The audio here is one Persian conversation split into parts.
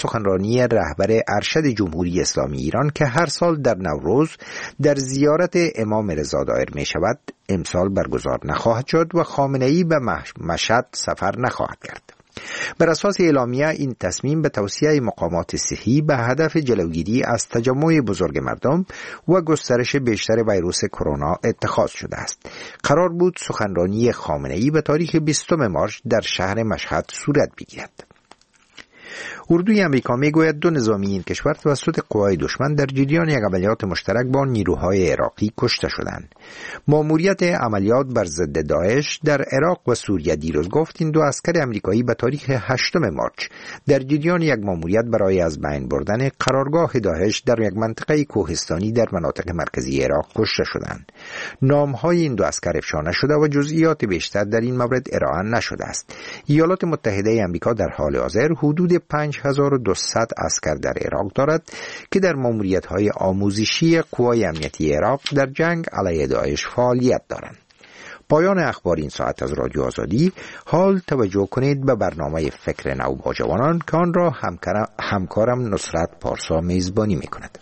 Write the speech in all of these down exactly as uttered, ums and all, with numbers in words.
سخنرانی رهبر ارشد جمهوری اسلامی ایران که هر سال در نوروز در زیارت امام رضا دایر می شود امسال برگزار نخواهد شد و خامنه‌ای به مشهد سفر نخواهد کرد. بر اساس اعلامیه این تصمیم به توصیه مقامات صحی به هدف جلوگیری از تجمع بزرگ مردم و گسترش بیشتر ویروس کرونا اتخاذ شده است. قرار بود سخنرانی خامنه‌ای به تاریخ بیستم مارس در شهر مشهد صورت بگیرد. اردوی امریکا میگوید دو نظامی این کشور توسط قوای دشمن در جریان یک عملیات مشترک با نیروهای عراقی کشته شدند. ماموریت عملیات بر ضد داعش در عراق و سوریه دیروز گفت این دو عسکر امریکایی به تاریخ هشتم مارس در جریان یک ماموریت برای از بین بردن قرارگاه داعش در یک منطقه کوهستانی در مناطق مرکزی عراق کشته شدند. نامهای این دو عسکر افشا نشده و جزئیات بیشتر در این مورد ارائه نشده است. ایالات متحده آمریکا در حال حاضر حدود پنج هزار و دویست عسکر در عراق دارد که در ماموریت‌های آموزشی قوای امنیتی عراق در جنگ علیه داعش فعالیت دارند. پایان اخبار این ساعت از رادیو آزادی. حال توجه کنید به برنامه فکر نو با جوانان که آن را همکارم, همکارم نصرت پارسا میزبانی می‌کند.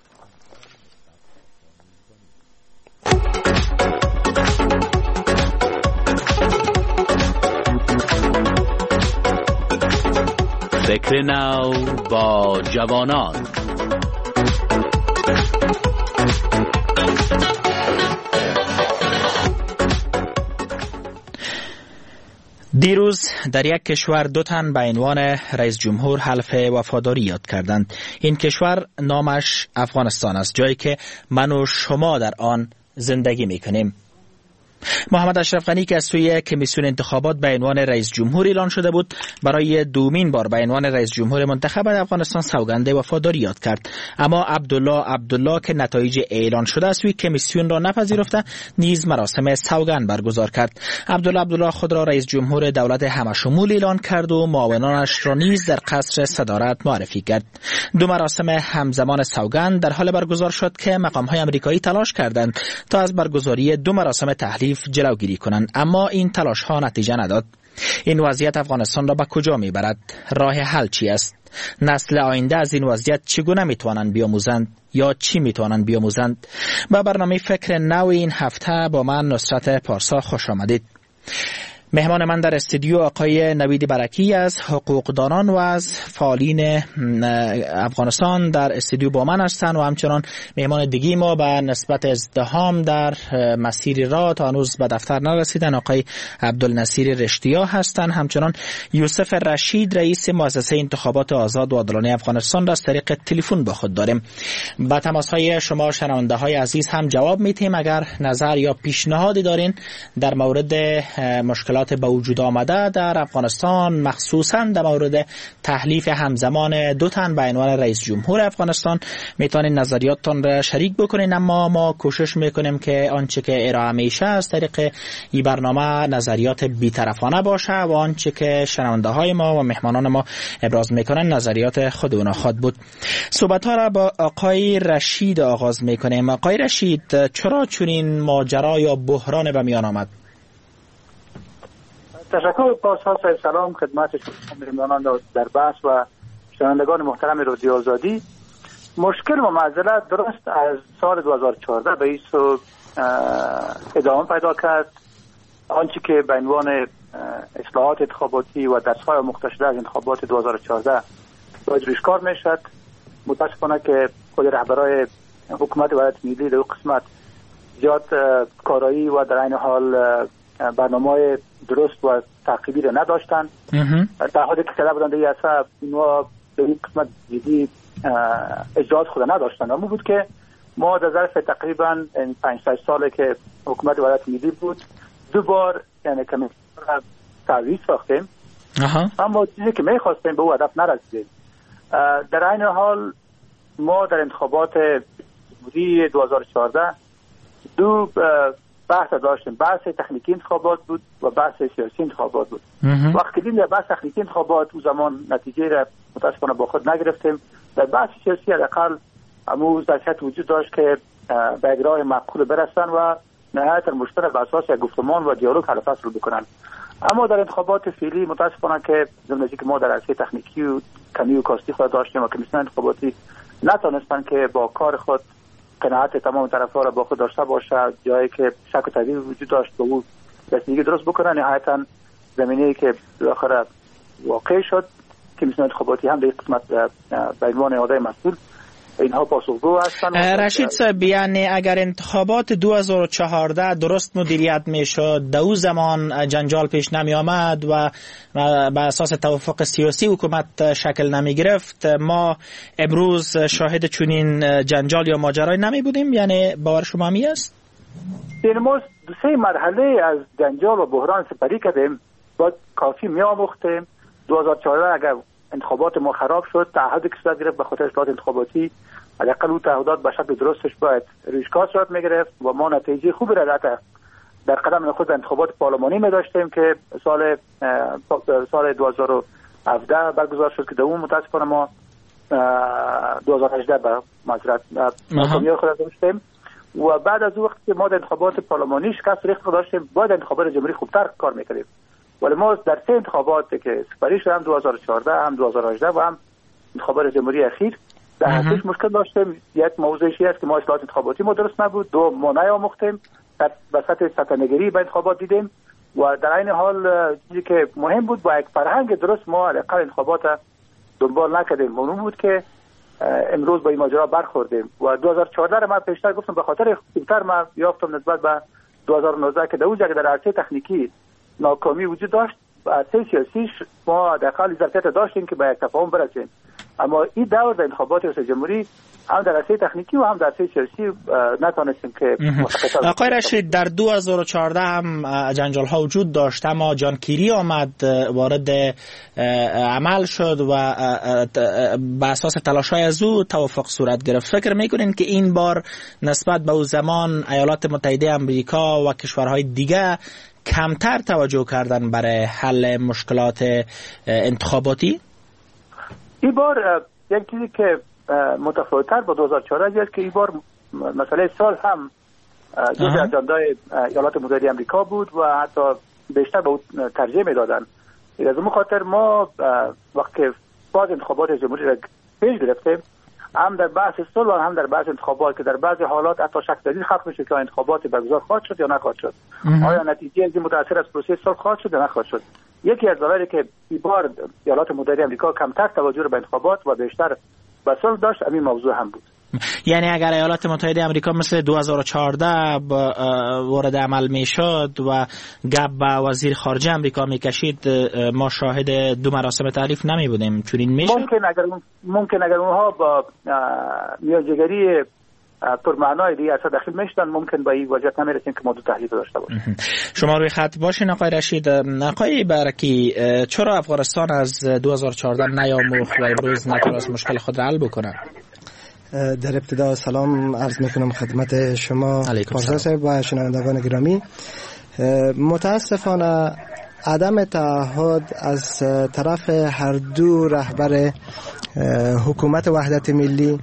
فکر نو با جوانان. دیروز در یک کشور دو تن به عنوان رئیس جمهور حلف وفاداری یاد کردند. این کشور نامش افغانستان است، جایی که من و شما در آن زندگی میکنیم. محمد اشرف غنی که از سوی کمیسیون انتخابات به عنوان رئیس جمهور اعلان شده بود، برای دومین بار به عنوان رئیس جمهور منتخب افغانستان سوگند وفاداری یاد کرد. اما عبدالله عبدالله که نتایج اعلان شده از سوی کمیسیون را نپذیرفته، نیز مراسم سوگند برگزار کرد. عبدالله عبدالله خود را رئیس جمهور دولت همشمول اعلان کرد و معاونانش را نیز در قصر صدارت معرفی کرد. دو مراسم همزمان سوگند در حال برگزار شد که مقام‌های آمریکایی تلاش کردند تا از برگزاری دو مراسم تحلیف جلوگیری کنند، اما این تلاش ها نتیجه نداد. این وضعیت افغانستان را به کجا میبرد؟ راه حل چی است؟ نسل آینده از این وضعیت چگونه میتوانند بیاموزند یا چی میتوانند بیاموزند؟ با برنامه فکر نو این هفته با من نصرت پارسا خوش آمدید. مهمان من در استودیو آقای نوید برکی از حقوقدانان و از فعالین افغانستان در استودیو با من هستند و همچنان مهمان دیگی ما به نسبت ازدحام در مسیر راه تا هنوز به دفتر نرسیدن آقای عبدالنصیر رشتیا هستند. همچنان یوسف رشید رئیس مؤسسه انتخابات آزاد و عادلانه افغانستان را از طریق تلفن با خود داریم. با تماس‌های شما شنونده های عزیز هم جواب میتیم. اگر نظر یا پیشنهادی دارین در مورد مشکلات به وجود آمده در افغانستان، مخصوصا در مورد تحلیف همزمان دو تن به عنوان رئیس جمهور افغانستان، میتونین نظریاتتان را شریک بکنین، اما ما کوشش میکنیم که آنچه که ارائه میشه از طریق این برنامه نظریات بی‌طرفانه باشه و آنچه که شنونده های ما و مهمانان ما ابراز میکنن نظریات خود اونا خود بود. صحبت ها را با آقای رشید آغاز میکنیم. آقای رشید، چرا چنین ماجرا یا بحران به میان آمد؟ تشکر پارسا صاحب. سلام خدمت شما مهمانان در بحث و شنوندگان محترم رادیو آزادی. مشکل و معضلت درست از سال دو هزار و چهارده به ایسو ادامه پیدا کرد. آنچه که به عنوان اصلاحات انتخاباتی و دستگاه مختص شده از انتخابات دو هزار و چهارده باید روش کار میشد. متاسفانه که خود رهبرای حکومت ولایت ملی در قسمت زیاد کارایی و در این حال برنامه درست و تعقیبی را نداشتن. در حالی که طلب بودن دیگه اصلا اینها به این قسمت جدی اجازه خود نداشتن. اما بود که ما در ظرف تقریبا پنج شش ساله که حکومت ولایت ملی بود دو بار یعنی کمیسیون را تعویض ساختیم، اما چیزی که میخواستیم به او هدف نرسیدیم. در این حال ما در انتخابات جمهوری دو هزار و چهارده دو بحث داشتیم. بحث تکنیکی انتخابات بود و بحث سیاسی انتخابات بود. وقتی دیدیم بحث تکنیکی انتخابات او زمان نتیجه را متاسفانه با خود نگرفتیم. در بحث سیاسی حداقل امروز در شرط وجود داشت که به اجرای معقول برسن و نهایت مشترک بر اساس یک گفتمان و دیالوگ حل فصل رو بکنن. اما در انتخابات فعلی متاسفانه که ضمن که ما در عرصه تکنیکی و کمی و کاستی خود داشتیم و کمیسیون انتخاباتی نتونستن که با کار خود قناعت تمام طرف‌ها را با خود داشته باشه، جایی که شک و تردید وجود داشت به او رسیدگی درست بکنن. نهایتاً زمینه‌ای که بالاخره واقع شد، کمیسیون انتخاباتی هم در این قسمت به عنوان عهده مسئول اینها پاسخگو هستند. رشید صاحب، یعنی اگر انتخابات دو هزار و چهارده درست مدیریت میشد، در اون زمان جنجال پیش نمی آمد و بر اساس توافق سیاسی حکومت شکل نمی گرفت، ما امروز شاهد چنین جنجال یا ماجرای نمی بودیم؟ یعنی باور شما می است؟ این ما دو سه مرحله از جنجال و بحران سپری کردیم، باید کافی می آموختیم. دو هزار و چهارده اگر انتخابات ما خراب شد، تعهدی که صورت گرفت به خاطر اصلاحات انتخاباتی، حداقل اون تعهدات به شکل درستش باید رویشکار صورت میگرفت و ما نتیجه خوبی را در قدم خود انتخابات پارلمانی می داشتیم که سال سال دو هزار و هفده برگزار شد که دوم متاسفانه ما دو هزار و هجده به معذرت ناکامی خود داشتیم و بعد از اون وقت که ما در انتخابات پارلمانی شکست ریخت داشتیم، باید انتخابات جمهوری خوبتر کار میکردیم. ولی ما در سه انتخابات که سپری شد، هم دو هزار و چهارده، هم دو هزار و هجده و هم انتخابات جمهوری اخیر، در حقیقت مشکل داشتیم. یک موضوعی است که ما اصلاحات انتخاباتی ما درست نبود، دو ما نیاموختیم، در وسط سطح‌نگری به انتخابات دیدیم و در این حال چیزی که مهم بود با یک فرهنگ درست ما حداقل انتخابات دنبال نکردیم. معلوم بود که امروز با این ماجرا برخوردیم و دو هزار و چهارده را من پیشتر گفتم به خاطر خوبتر ما یافتم نسبت به دو هزار و نوزده که در اونجا که در عرصه تکنیکی ناکامی وجود داشت، و عرصه سیاسیش ما حداقل ظرفیت داشتیم که به یک تفاهم برسیم. اما این دور در انتخابات ریاست جمهوری هم در عرصه تکنیکی و هم در عرصه سیاسی نتونستیم که آقای رشید در دو هزار و چهارده هم جنجال ها وجود داشت، اما جان کیری آمد وارد عمل شد و به اساس تلاش‌های از او توافق صورت گرفت. فکر میکنین که این بار نسبت به اون زمان ایالات متحده آمریکا و کشورهای دیگه کمتر توجه کردن برای حل مشکلات انتخاباتی؟ این بار یک چیزی که متفاوت‌تر با دو هزار و چهارده است که این بار مسئله سال هم جزء اجنده ایالات متحده آمریکا بود و حتی بیشتر به اون ترجیح میدادن. از اون خاطر ما وقتی باز انتخابات جمهوری را پیش گرفتیم، هم در بحث صلح و هم در بحث انتخابات که در بعضی حالات حتی شک دلیل خلق میشه که انتخابات برگزار خواهد شد یا نخواهد شد، آیا نتیجه از این متأثر از پروسه صلح خواهد شد یا نخواهد شد. یکی از دلایلی که این بار ایالات متحده آمریکا کمتر توجه رو به انتخابات و بیشتر به صلح داشت، همین موضوع هم بود. یعنی اگر ایالات متحده آمریکا مثل دو هزار و چهارده وارد عمل میشد و گپ به وزیر خارجه آمریکا میکشید، ما شاهد دو مراسم تعریف نمی بودیم. چون این میشه ممکن اگر ممکن اگر اونها با میانجیگری پرمعنای دیگه اصلا داخل میشدن، ممکن با این وضعیت نمیرسیم که ما دو تحلیل داشته باشیم. شما روی خط باشین آقای رشید. آقای برکی، چرا افغانستان از دو هزار و چهارده نیاموخت و امروز نتونست مشکل خود را حل بکنه؟ در ابتدا سلام عرض میکنم خدمت شما پارسا صاحب و شنوندگان گرامی. متاسفانه عدم تعهد از طرف هر دو رهبر حکومت وحدت ملی،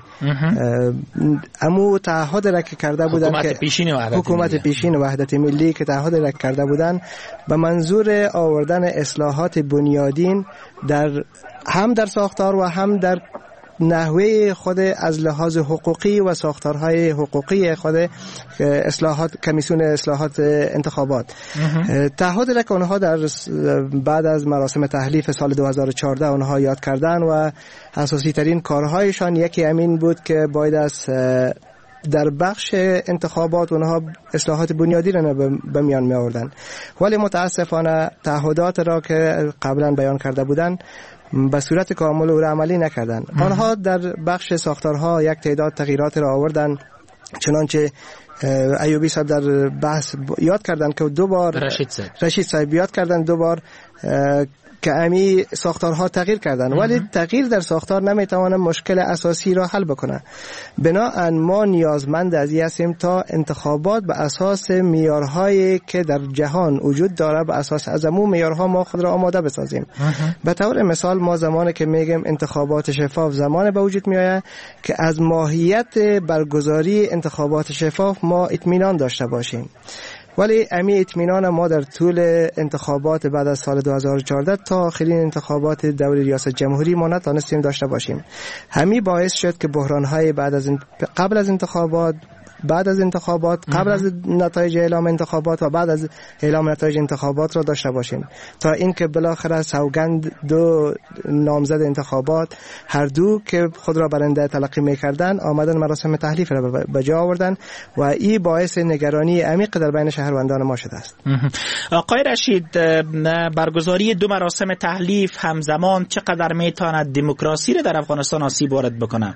امو تعهد را که کرده بودن حکومت پیشین وحدت حکومت ملی. پیشین وحدت ملی که تعهد را کرده بودن به منظور آوردن اصلاحات بنیادین در هم در ساختار و هم در نحوه خود از لحاظ حقوقی و ساختارهای حقوقی خود اصلاحات کمیسیون اصلاحات انتخابات تعهد را که اونها در بعد از مراسم تحلیف سال دو هزار و چهارده اونها یاد کردن و اساسی ترین کارهایشان یکی همین بود که باید از در بخش انتخابات اونها اصلاحات بنیادی را به میان می آوردن، ولی متاسفانه تعهدات را که قبلا بیان کرده بودند به صورت کامل و عملی نکردند. آنها در بخش ساختارها یک تعداد تغییرات را آوردن، چنانچه ایوبی صاحب در بحث یاد کردند که دو بار رشید صاحب رشید صاحب یاد کردند دو بار که امی ساختارها تغییر کردن، ولی تغییر در ساختار نمیتوانه مشکل اساسی را حل بکنه. بنابراین ما نیازمند از این هستیم تا انتخابات به اساس معیارهایی که در جهان وجود داره به اساس از همون معیارها ما خود را آماده بسازیم. به طور مثال ما زمانی که میگیم انتخابات شفاف زمان به وجود میآید که از ماهیت برگزاری انتخابات شفاف ما اطمینان داشته باشیم. ولی امی اطمینان ما در طول انتخابات بعد از سال دو هزار و چهارده تا آخرین انتخابات دور ریاست جمهوری ما نتانستیم داشته باشیم. همین باعث شد که بحران‌های بعد از قبل از انتخابات، بعد از انتخابات، قبل از نتایج اعلام انتخابات و بعد از اعلام نتایج انتخابات را داشته باشیم، تا اینکه بالاخره سوگند دو نامزد انتخابات هر دو که خود را برنده تلقی می‌کردند آمدن مراسم تحلیف را به جا آوردند و این باعث نگرانی عمیق در بین شهروندان ما شده است. آقای رشید، برگزاری دو مراسم تحلیف همزمان چقدر میتواند دموکراسی را در افغانستان آسیب وارد بکنه؟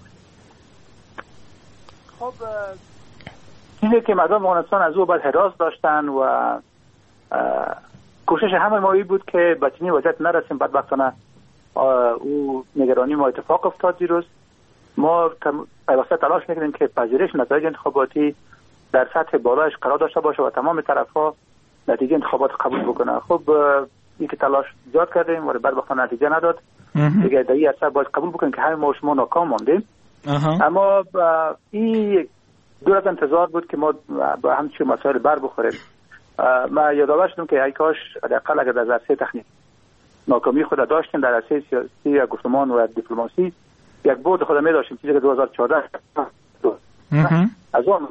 خب چیزی که مردم افغانستان از او باید حراس داشتن و کوشش همه ما این بود که به چنین وضعیت نرسیم. بدبختانه او نگرانی ما اتفاق افتاد. دیروز ما پیوسته تلاش میکنیم که پذیرش نتایج انتخاباتی در سطح بالایش قرار داشته باشه و تمام طرفها نتیجه انتخابات قبول بکنه. خب این که تلاش زیاد کردیم ولی بدبختانه نتیجه نداد. دیگه در این اثر باید قبول بکنیم که همه ما شما ناکام ماندیم. اما این دور از انتظار بود که ما با همچین مسائل بر بخوریم. ما یادآور شدم که ای کاش حداقل اگر در عرصه تکنیک ناکامی خود داشتیم، در عرصه سیاسی یا گفتمان و دیپلماسی یک بود خود می داشتیم، چیزی که دو هزار و چهارده از آن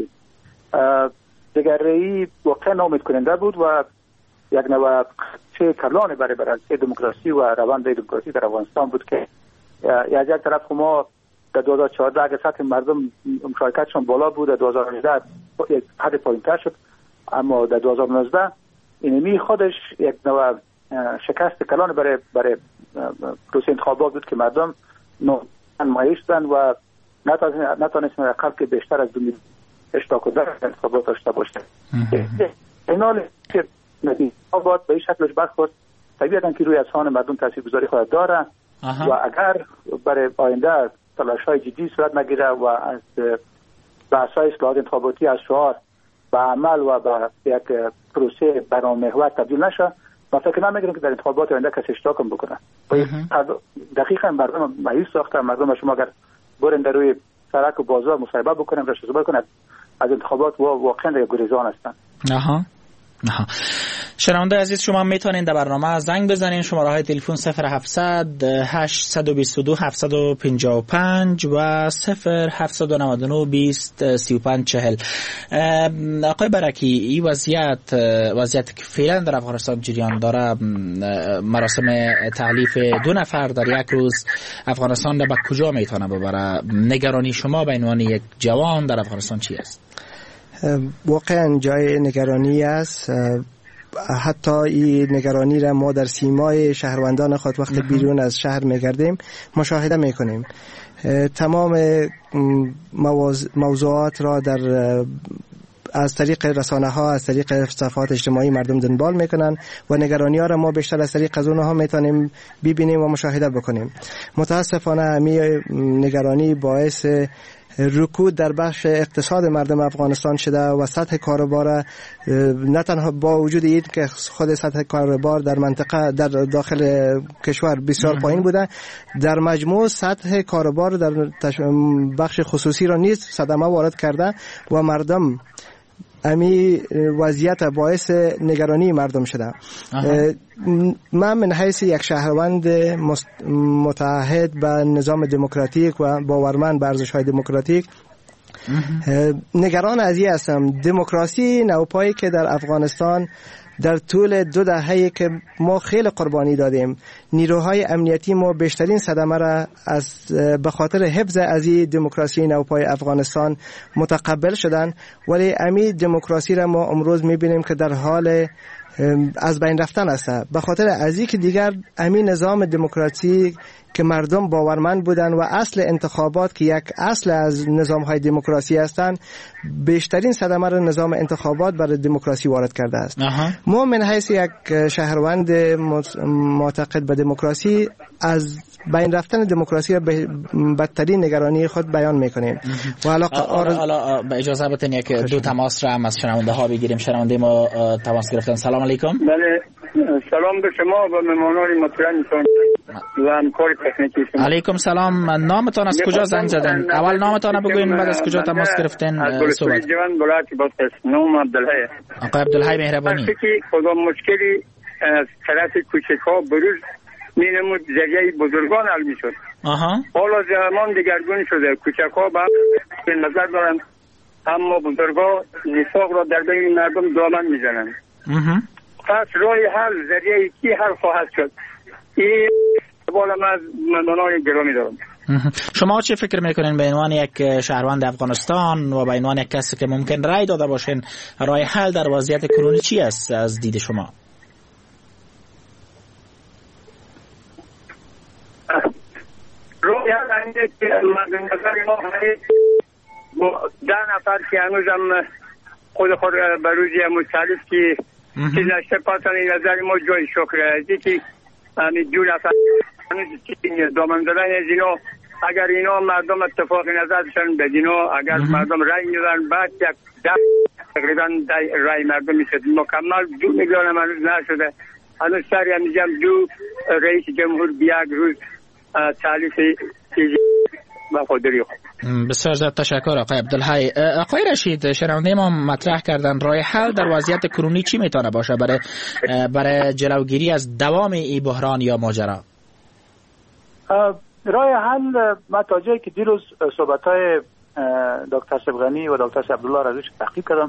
دیگر ای واقعا ناامید کننده بود و یک نوع چه کلان برای بر عرصه دموکراسی و روند دموکراسی در افغانستان بود که از یک طرف ما در دو هزار و چهارده اگر سطح مردم مشارکتشون بالا بود، در دو هزار و هجده یک حد پایین‌تر شد، اما در دو هزار و نوزده اینمی خودش یک نوع شکست کلان برای برای پروسه انتخابات بود که مردم نمایش دادن و نتونستن رقم که بیشتر از دو میلیون اشتراک در انتخابات داشته باشه. این حال که انتخابات به این شکلش برخورد طبیعتاً که روی اذهان مردم تاثیرگذاری خود داره و اگر برای آینده تلاش‌های جدی صورت نگیره و از بحث‌های اصلاحات انتخاباتی از شعار به عمل و به یک پروسه برنامه‌محور تبدیل نشه، ما فکر نمی‌کنیم که در انتخابات آینده کسی اشتراک بکنه. دقیقاً مردم مایوس ساختن. مردم شما اگر برن در روی سرک و بازار مصاحبه بکنن و شزبه کنن از انتخابات و واقعاً در گریزان هستن. آها. آها. شنونده عزیز، شما میتونید در برنامه زنگ بزنین. شماره های تلفن صفر هفتصد هشت دو دو هفتصد و پنجاه و پنج و صفر هفتصد و نود و نه بیست سی و پنج چهل. آقای برکی، این وضعیت وضعیت که فعلا در افغانستان جریان داره، مراسم تحلیف دو نفر در یک روز افغانستان را به کجا میتونه ببره؟ نگرانی شما به عنوان یک جوان در افغانستان چی است؟ واقعا جای نگرانی است. حتی این نگرانی را ما در سیمای شهروندان خود وقت بیرون از شهر میگردیم مشاهده میکنیم. تمام موضوعات را در از طریق رسانه ها، از طریق صفحات اجتماعی مردم دنبال میکنن و نگرانی ها را ما بیشتر از طریق از اونها میتونیم ببینیم و مشاهده بکنیم. متاسفانه همین نگرانی باعث رکود در بخش اقتصاد مردم افغانستان شده و سطح کاروبار، نه تنها با وجود این که خود سطح کاروبار در منطقه در داخل کشور بسیار پایین بوده، در مجموع سطح کاروبار در بخش خصوصی را نیز صدمه وارد کرده و مردم امی وضعیت باعث نگرانی مردم شده. من من حیث یک شهروند متعهد به نظام دموکراتیک و باورمند به ارزش‌های دموکراتیک نگران از این هستم. دموکراسی نوپایی که در افغانستان در طول دو دهه‌ای که ما خیلی قربانی دادیم، نیروهای امنیتی ما بیشترین صدمه را از به خاطر حفظ از این دموکراسی نوپای افغانستان متقبل شدن، ولی امی دموکراسی را ما امروز می‌بینیم که در حال از بین رفتن است. به خاطر از اینکه دیگر امی نظام دموکراسی که مردم باورمند بودن و اصل انتخابات که یک اصل از نظام‌های دموکراسی هستند، بیشترین صدمه را نظام انتخابات برای دموکراسی وارد کرده است. ما من حیث یک شهروند معتقد به دموکراسی از بین رفتن دموکراسی را به بدترین نگرانی خود بیان میکنیم. و حالا حالا به اجازه بدین یک دو تماس را هم از شنونده ها بگیریم. شنونده ما تماس گرفتن. سلام علیکم. بله، سلام به شما و مهمانان محترمتون. و همکار تکنیکی شما. علیکم سلام. نامتان از کجا زنگ زدن؟ اول نامتان بگوین بعد از کجا تماس گرفتین؟ از جوان بلاد بس نام عبدالحی. آقای عبدالحی مهربانی. وقتی که خدا مشکلی از طرف کوچک‌ها بروز مینمود ذریعه بزرگان حل میشد. آها. حالا زمان دیگرگون شده، کوچک‌ها به نظر دارن اما بزرگا نفاق را در بین مردم دامن میزنن. پس راه حل ذریعه کی حل خواهد شد؟ این بالا من از مردمان گرامی دارم. شما چه فکر میکنین به عنوان یک شهروند افغانستان و به عنوان یک کسی که ممکن رای داده باشین، راه حل در وضعیت کنونی چی است از دید شما؟ راه حل اینه که نظر ما ده نفر که هنوزم خود خود بروزی مختلف که چیز نشته پاسن این نظر ما جای شکر هستی که همین دو نفر دامن زدن از اینا، اگر اینا مردم اتفاق نظرشن به اینا، اگر مردم رای میدن بعد یک ده تقریبا رای مردم میشد مکمل دو میلیون هم هنوز نشده. هنوز سری هم میگم دو رئیس جمهور بیاک روز تعلیف چیزی وفاداری خود. بسیار زیاد تشکر آقای عبدالحی. آقای رشید، شنونده ما مطرح کردن راه حل در وضعیت کنونی چی میتونه باشه برای برای جلوگیری از دوام این بحران یا ماجرا؟ راه حل ما تا جایی که دیروز صحبت‌های دکتر صبغانی و دکتر عبدالله رضوی تحقیق کردم،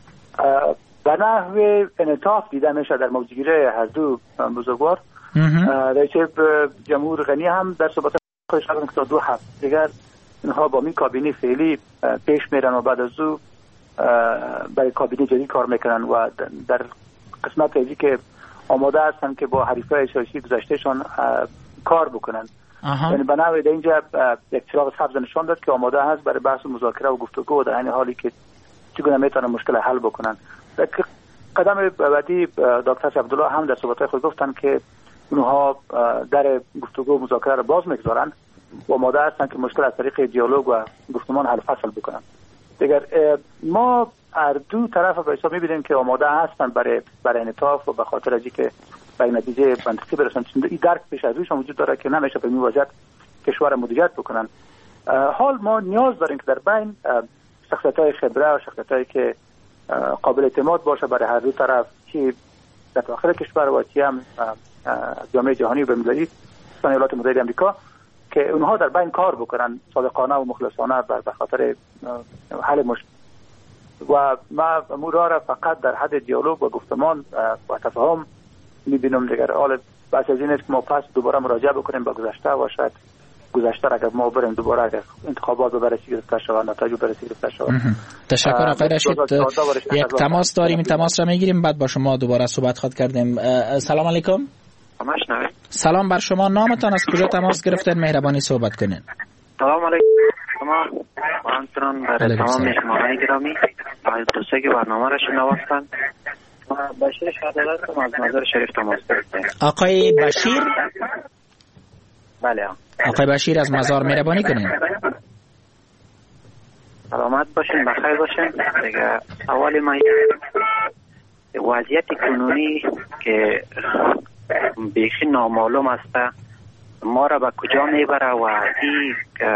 به نحو انعطاف دیده میشه در موضوعگیری هر دو بزرگوار. رئیس جمهور غنی هم در صحبت خودش کردن که تا دو هفته دیگر اینها با این کابینه فعلی پیش میرن و بعد از او برای کابینه جدید کار میکنن و در قسمت ازی که آماده هستن که با حریفای سیاسی گذشتهشان کار بکنن. یعنی به نحوی در اینجا یک چراغ سبز نشان داد که آماده هست برای بحث مذاکره و گفتگو و در این حالی که چگونه میتونن مشکل حل بکنن. قدم بعدی دکتر عبدالله هم در صحبت‌های خود گفتن که اونها در گفتگو و مذاکره را باز میگذارن و آماده هستن که مشکل از طریق دیالوگ و گفتمان حل فصل بکنن. دیگر ما هر دو طرف به حساب میبینیم که آماده هستن برای برای انعطاف و به خاطر از اینکه به نتیجه منطقی برسن. این درک پیش از رویشون وجود داره که نمیشه به این وضعیت کشور مدیریت بکنن. حال ما نیاز داریم که در بین شخصیت‌های خبره و شخصیت‌هایی که قابل اعتماد باشه برای هر دو طرف، که در داخل کشور و چی هم جامعه جهانی و بین‌المللی ایالات متحده آمریکا، که اونها در بین کار بکنن صادقانه و مخلصانه بر خاطر حل مشکل. و ما امور را فقط در حد دیالوگ و گفتمان و تفاهم می‌بینم. دیگر حال بحث از این است که ما پس دوباره مراجعه بکنیم به گذشته و شاید گذشته را اگر ما بریم دوباره اگر انتخابات به بررسی گرفته شود، نتایج بررسی گرفته شود. تشکر آقای رشید. یک تماس داریم، این تماس را میگیریم بعد با شما دوباره صحبت خواهد کردیم. سلام علیکم. سلام بر شما. نامتان از کجا تماس گرفتین؟ مهربانی صحبت کنین. سلام علیکم. شما همچنان برای تمام مهمانان گرامی و دوستانی که برنامه را شنوستند، بشیر شهادت از مزار شریف تماس گرفتیم. آقای بشیر؟ بله. آقای بشیر از مزار، مهربانی کنین. سلامت باشین، بخیر باشین. دیگه سوال ما وضعیت کنونی که بیخی نامعلوم است، ما را به کجا میبره و این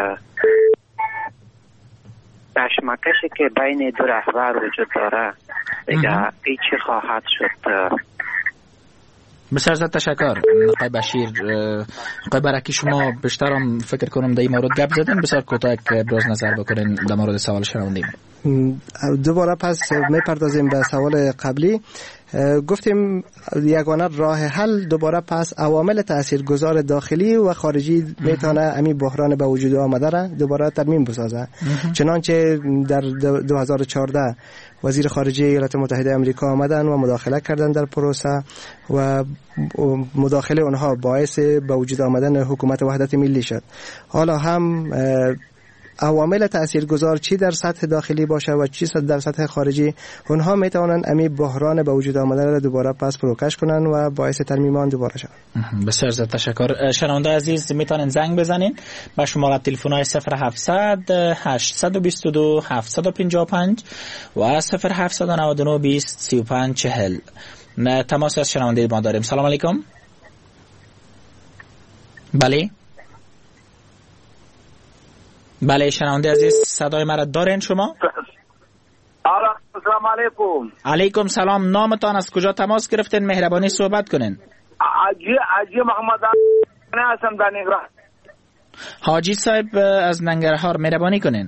کشمکشی که بین دو رهبر وجود داره دیگه این چی خواهد شد؟ بسیار زیاد تشکر آقای بشیر. آقای برکی، شما بیشتر هم فکر کنم در این مورد گپ زدن، بسیار کوتاه ابراز نظر بکنین در مورد سوال شنونده. دوباره پس میپردازیم به سوال قبلی. گفتیم یگانه راه حل دوباره پس عوامل تاثیرگذار داخلی و خارجی میتونه امی بحران به وجود آمده را دوباره ترمیم بسازه. چنانچه در دو هزار و چهارده وزیر خارجه ایالات متحده آمریکا آمدن و مداخله کردن در پروسه و مداخله اونها باعث به وجود آمدن حکومت وحدت ملی شد. حالا هم عوامل تاثیرگذار چی در سطح داخلی باشه و چی در سطح خارجی، اونها میتونن امی بحران به وجود آمده را دوباره پس پروکش کنن و باعث ترمیم آن دوباره شود. بسیار زیاد تشکر. شنونده عزیز میتونن زنگ بزنین به شماره تلفن‌های صفر هفتصد هشتصد و بیست و دو هفتصد و پنجاه و پنج و صفر هفتصد و نود و نه بیست سی و پنج چهل. تماس از شنونده ما داریم. سلام علیکم. بله بله شنونده عزیز صدای مرا دارین شما؟ السلام علیکم. علیکم سلام. نامتان از کجا تماس گرفتین؟ مهربانی صحبت کنین. حاجی حاجی محمد هستم در ننگرهار. حاجی صاحب از ننگرهار مهربانی کنین.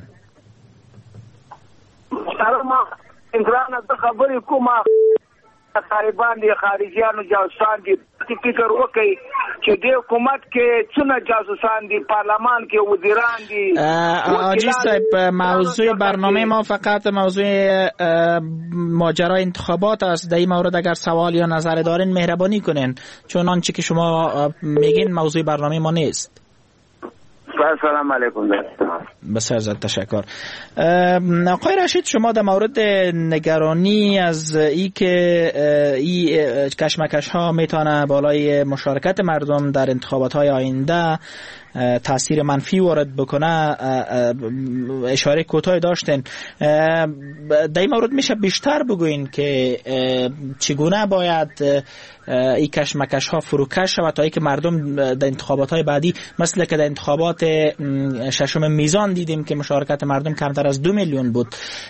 محترم انگران از خبری کوم طالبان دی خارجیانو جاسوسان دي فکر وکړي چې د حکومت کې څونه جاسوسان دي، پارلمان کې وزیران دي. حاجی صاحب موضوع برنامه ما فقط موضوع ماجرای انتخابات است. در این مورد اگر سوال یا نظر دارین مهربانی کنین، چون آنچه که شما میگین موضوع برنامه ما نیست. سلام علیکم. بسیار زیاد تشکر. آقای رشید، شما در مورد نگرانی از ای که ای کشمکش ها میتونه بالای مشارکت مردم در انتخابات های آینده تاثیر منفی وارد بکنه اشاره کوتاه داشتین. در این مورد میشه بیشتر بگوین که چگونه باید این کشمکش ها فروکش شود تا ای که مردم در انتخابات های بعدی، مثل که در انتخابات ششم میزان دیدیم که مشارکت مردم کمتر از دو میلیون بود،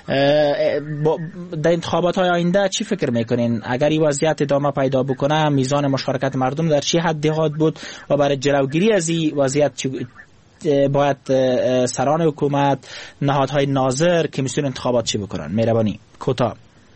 در انتخابات های آینده چی فکر میکنین؟ اگر این وضعیت ادامه پیدا بکنه میزان مشارکت مردم در چی حد خواهد بود و برای جلوگیری از این وضعیت باید سران حکومت، نهادهای ناظر، کمیسیون انتخابات چی بکنن؟ مهربانی کوتاه.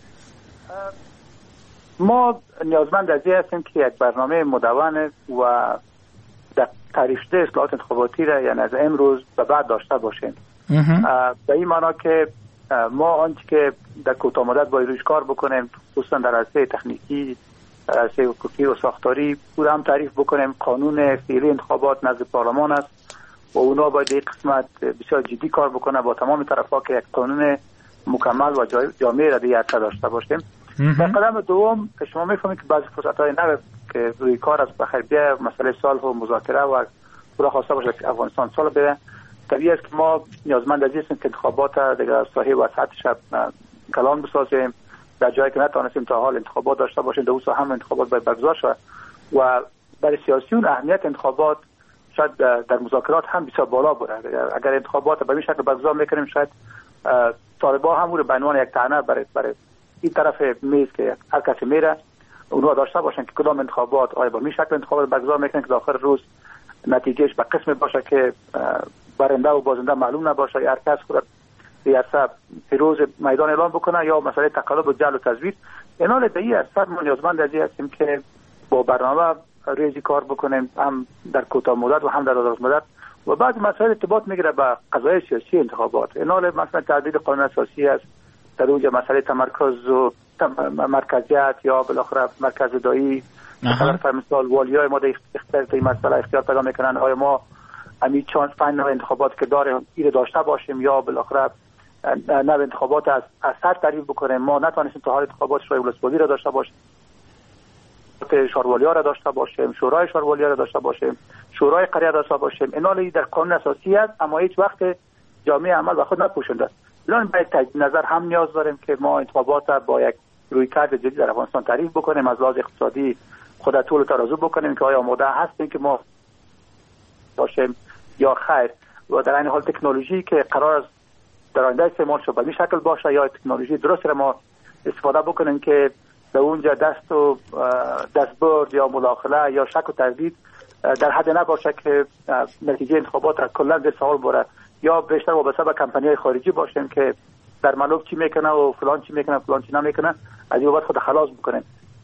ما نیازمند از این هستیم که یک برنامه مدون و در تعریف شده اصلاحات انتخاباتی را یعنی از امروز به بعد داشته باشیم. به این معنا که ما آنچه که در کوتاه مدت باید روش کار بکنیم، خصوصا در عرصه تکنیکی، در عرصه حقوقی و ساختاری، پورا هم تعریف بکنیم. قانون فعلی انتخابات نزد پارلمان است و اونا باید این قسمت بسیار جدی کار بکنه با تمام طرفا که یک قانون مکمل و جامع را دیگه داشته باشیم. در قدم دوم که شما میفهمید که بعضی فرصت‌های نو که روی کار است، بخیر بیا مسئله صلح و مذاکره و پورا خواسته باشه که افغانستان صلح بده. طبیعی است که ما نیازمند از هستیم که انتخابات دیگه صحیح و سطحش کلان بسازیم. در جایی که نتونستیم تا حال انتخابات داشته باشیم، در اوسا هم انتخابات باید برگزار شود و برای سیاسیون اهمیت انتخابات شاید در مذاکرات هم بسیار بالا بوده. اگر انتخابات به این شکل برگزار میکنیم، شاید طالبان هم رو به عنوان یک طعنه برای برای این طرف میز که هر کسی میره اونها داشته باشن که کدام انتخابات آیا با این شکل انتخابات برگزار میکنن که در آخر روز نتیجهش به قسم باشه که برنده و بازنده معلوم نباشه، یا هر کس خود ریاست پیروز میدان اعلام بکنه یا مسئله تقلب و جعل و تزویر. اینا در این اثر ما نیازمند از این هستیم که با برنامه ریزی کار بکنیم، هم در کوتاه مدت و هم در دراز مدت. و بعد مسائل ارتباط میگیره به قضایای سیاسی انتخابات. اینا مثلا تعدیل قانون اساسی است، در اونجا مسئله تمرکز و مرکزیت یا بالاخره مرکز دایی، مثلا مثال والیای ما در اختیار این مسئله اختیار پیدا میکنن. آیا ما همین چند فن انتخابات که داریم این داشته باشیم یا بالاخره نه انتخابات از از سر تعریف بکنیم؟ ما نتونستیم تا حال انتخابات شورای ولسوالی را داشته باشیم، شوروالیا را داشته باشیم، شورای شوروالیا را داشته باشیم، شورای قریه داشته باشیم. اینا در قانون اساسی است اما هیچ وقت جامعه عمل به خود نپوشونده. الان باید تجدید نظر هم نیاز داریم که ما انتخابات با یک رویکرد جدید در افغانستان تعریف بکنیم، از لحاظ اقتصادی خود طول ترازو بکنیم که آیا آماده هستیم که ما باشیم یا خیر، و در این حال تکنولوژی که قرار است در آینده استعمال شود به این شکل باشه یا تکنولوژی درست را ما استفاده بکنیم که در اونجا دست و دستبرد یا مداخله یا شک و تردید در حد نباشه که نتیجه انتخابات را کلا به سوال بره، یا بیشتر وابسته به کمپانی‌های خارجی باشیم که در ملوک چی میکنه و فلان چی میکنه فلان چی نمیکنه، از این بابت خود خلاص بکنیم.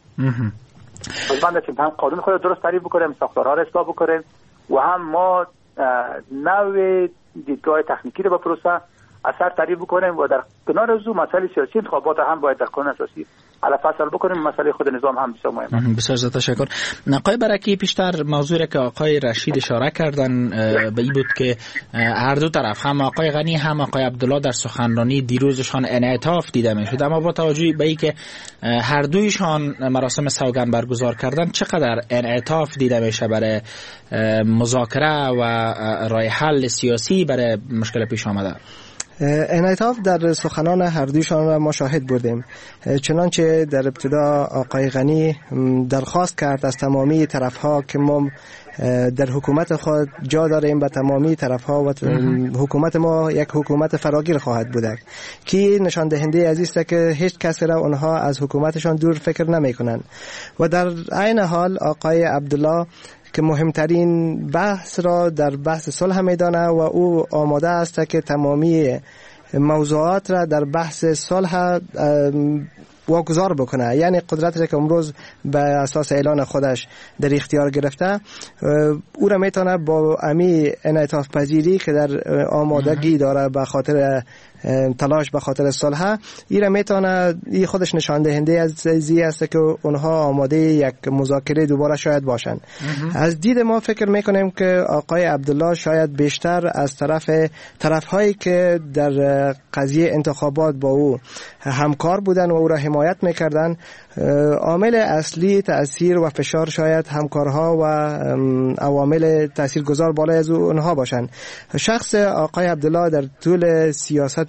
لازم هم قانون خود درست تعریف بکنیم، ساختارها را اصلاح بکنیم و هم ما نوع دیدگاه تکنیکی رو به پروسه اثر تعریف بکنیم و در کنار از اون مسائل سیاسی انتخابات هم باید در قانون اساسی علاوه فصل بکنیم. مسئله خود نظام هم بسیار مهمه. بسیار زیاد تشکر. آقای برکی، پیشتر موضوعی که آقای رشید اشاره کردن به این بود که هر دو طرف، هم آقای غنی هم آقای عبدالله، در سخنرانی دیروزشان انعطاف دیده میشد، اما با توجه به اینکه هر دویشان مراسم سوگند برگزار کردن، چقدر انعطاف دیده میشه برای مذاکره و راه حل سیاسی برای مشکل پیش آمده؟ انعطاف در سخنان هر دویشان را ما شاهد بودیم. چنانچه در ابتدا آقای غنی درخواست کرد از تمامی طرفها که ما در حکومت خود جا داریم و تمامی طرفها و حکومت ما یک حکومت فراگیر خواهد بوده که نشان دهنده از است که هیچ کسی را اونها از حکومتشان دور فکر نمی کنند. و در عین حال آقای عبدالله که مهمترین بحث را در بحث صلح میدانه و او آماده است که تمامی موضوعات را در بحث صلح واگذار بکنه، یعنی قدرت را که امروز به اساس اعلان خودش در اختیار گرفته او را میتونه با امی انعطاف پذیری که در آمادگی داره به خاطر تلاش به خاطر صلح، این را میتونه این خودش نشان دهنده از زی است که اونها آماده یک مذاکره دوباره شاید باشن. از دید ما فکر میکنیم که آقای عبدالله شاید بیشتر از طرف طرفهایی که در قضیه انتخابات با او همکار بودن و او را حمایت میکردن، عامل اصلی تأثیر و فشار شاید همکارها و عوامل تاثیرگذار بالای از اونها باشن. شخص آقای عبدالله در طول سیاست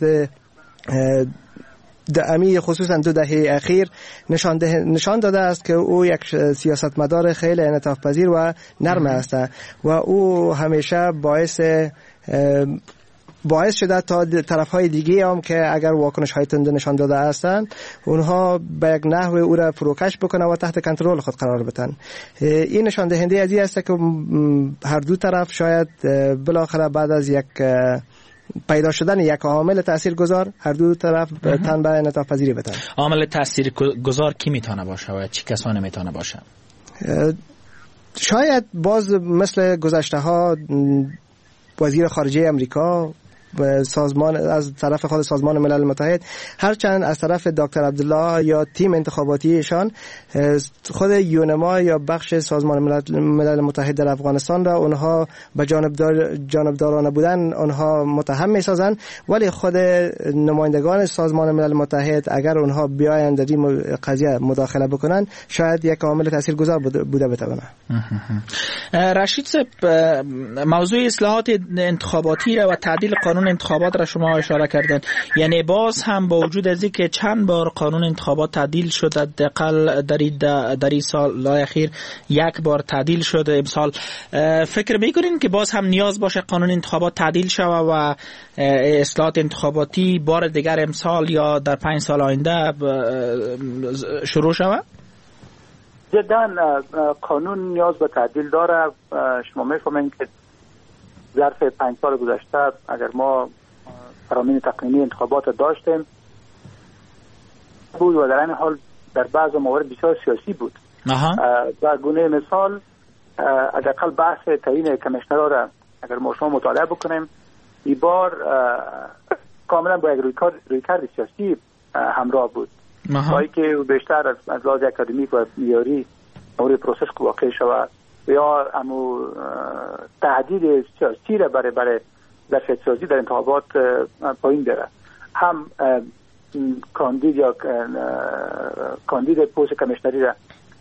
دائمی خصوصا دو دهه اخیر نشان, ده نشان داده است که او یک سیاستمدار خیلی انعطاف پذیر و نرم است و او همیشه باعث باعث شده تا طرف‌های دیگه هم که اگر واکنش‌های تند نشان داده هستند اونها به یک نحو او را فروکش بکنه و تحت کنترل خود قرار بدن. این نشان دهنده از این است که هر دو طرف شاید بالاخره بعد از یک پیدا شدن یک عامل تاثیرگذار هر دو طرف تن به انعطاف پذیری بدن. عامل تاثیرگذار کی میتونه باشه و چه کسانی میتونه باشه؟ شاید باز مثل گذشته ها وزیر خارجه امریکا سازمان از طرف خود سازمان ملل متحد، هرچند از طرف دکتر عبدالله یا تیم انتخاباتیشان خود یونما یا بخش سازمان ملل متحد در افغانستان را اونها به جانبدار جانبدارانه بودن اونها متهم می‌سازند، ولی خود نمایندگان سازمان ملل متحد اگر اونها بیاین در این قضیه مداخله بکنن شاید یک عامل تاثیرگذار بوده بتونه. رشید صاحب، موضوع اصلاحات انتخاباتی و تعدیل قانون انتخابات را شما اشاره کردن، یعنی باز هم با وجود از اینکه چند بار قانون انتخابات تعدیل شده، حداقل در در این سال اخیر یک بار تعدیل شده، امسال فکر میکنین که باز هم نیاز باشه قانون انتخابات تعدیل شود و اصلاحات انتخاباتی بار دیگر امسال یا در پنج سال آینده شروع شود؟ جدا قانون نیاز به تعدیل داره. شما میفهمین که ظرف پنج سال گذشته اگر ما فرامین تقنینی انتخابات داشتیم بود و در این حال در بعض موارد بسیار سیاسی بود. در گونه مثال حداقل بحث تعیین کمیشنرها را اگر ما شما مطالعه بکنیم این بار کاملا با یک رویکرد سیاسی همراه بود، با که بیشتر از لحاظ اکادمیک و معیاری امور پروسس واقع شود یا امو تهدید سیاسی را برای برای ظرفیت سازی در انتخابات پایین داره. هم کاندید یا کاندید پست کمیشنری را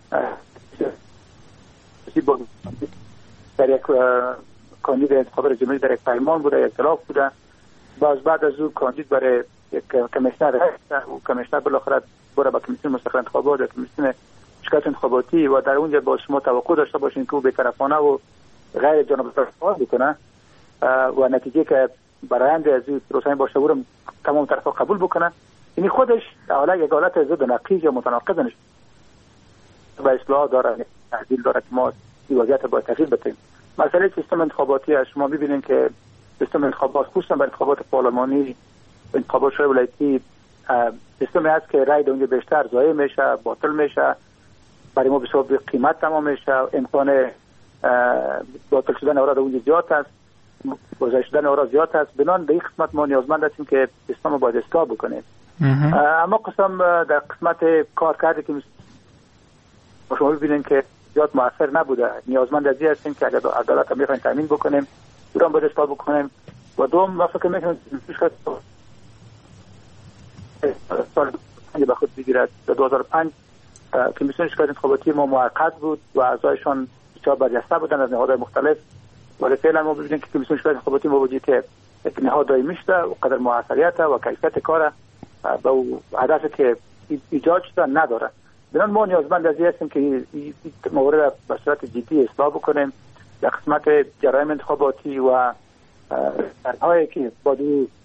در یک کاندید انتخابات جمهوری در یک پیمان بوده، یک اختلاف بوده، باز بعد از او کاندید برای یک کمیشنر رئیس و کمیشنر بالاخره برای با کمیسیون مستقل انتخابات و کمیسیون شکایت انتخاباتی و در اونجا با شما توقع داشته باشین که او بی‌طرفانه و غیر جانبدار فعال بکنه و نتیجه که برآینده از این پروسه باشه او تمام طرفا قبول بکنه. این خودش حالا یک حالت ضد و نقیض یا متناقض نشه و اصلاح داره، تعدیل داره که ما این وضعیت باید تغییر بدیم. مسئله سیستم انتخاباتی از شما می‌بینید که سیستم انتخابات خصوصا برای انتخابات پارلمانی و انتخابات شورای ولایتی سیستمی است که رای اونجا بیشتر ضایع میشه، باطل میشه، برای ما بسیار قیمت تمام میشه، امکان باطل شدن اورا اونجا زیاد است، گذشت شدن اورا زیاد است. بنان به این قسمت ما نیازمند هستیم که سیستم رو باید اصلاح بکنیم. اما قسم در قسمت کار کرده که شما ببینید که زیاد موثر نبوده. نیازمند از این هستیم که اگر عدالت هم میخوایم تامین بکنیم اون باید اصلاح بکنیم. و دوم ما فکر میکنیم سال به خود بگیرد. در دو هزار و پنج کمیسیون شکایت انتخاباتی ما موقت بود و اعضایشان بسیار برجسته بودن از نهادهای مختلف، ولی فعلا ما ببینیم که کمیسیون شکایت انتخاباتی با وجودی که یک نهاد دائمی شده و قدر موثریت و کیفیت کار به هدفی که ایجاد شده نداره. بنابراین ما نیازمند از این هستیم که این مورد به صورت جدی اصلاح بکنیم. در قسمت جرایم انتخاباتی و هایی که با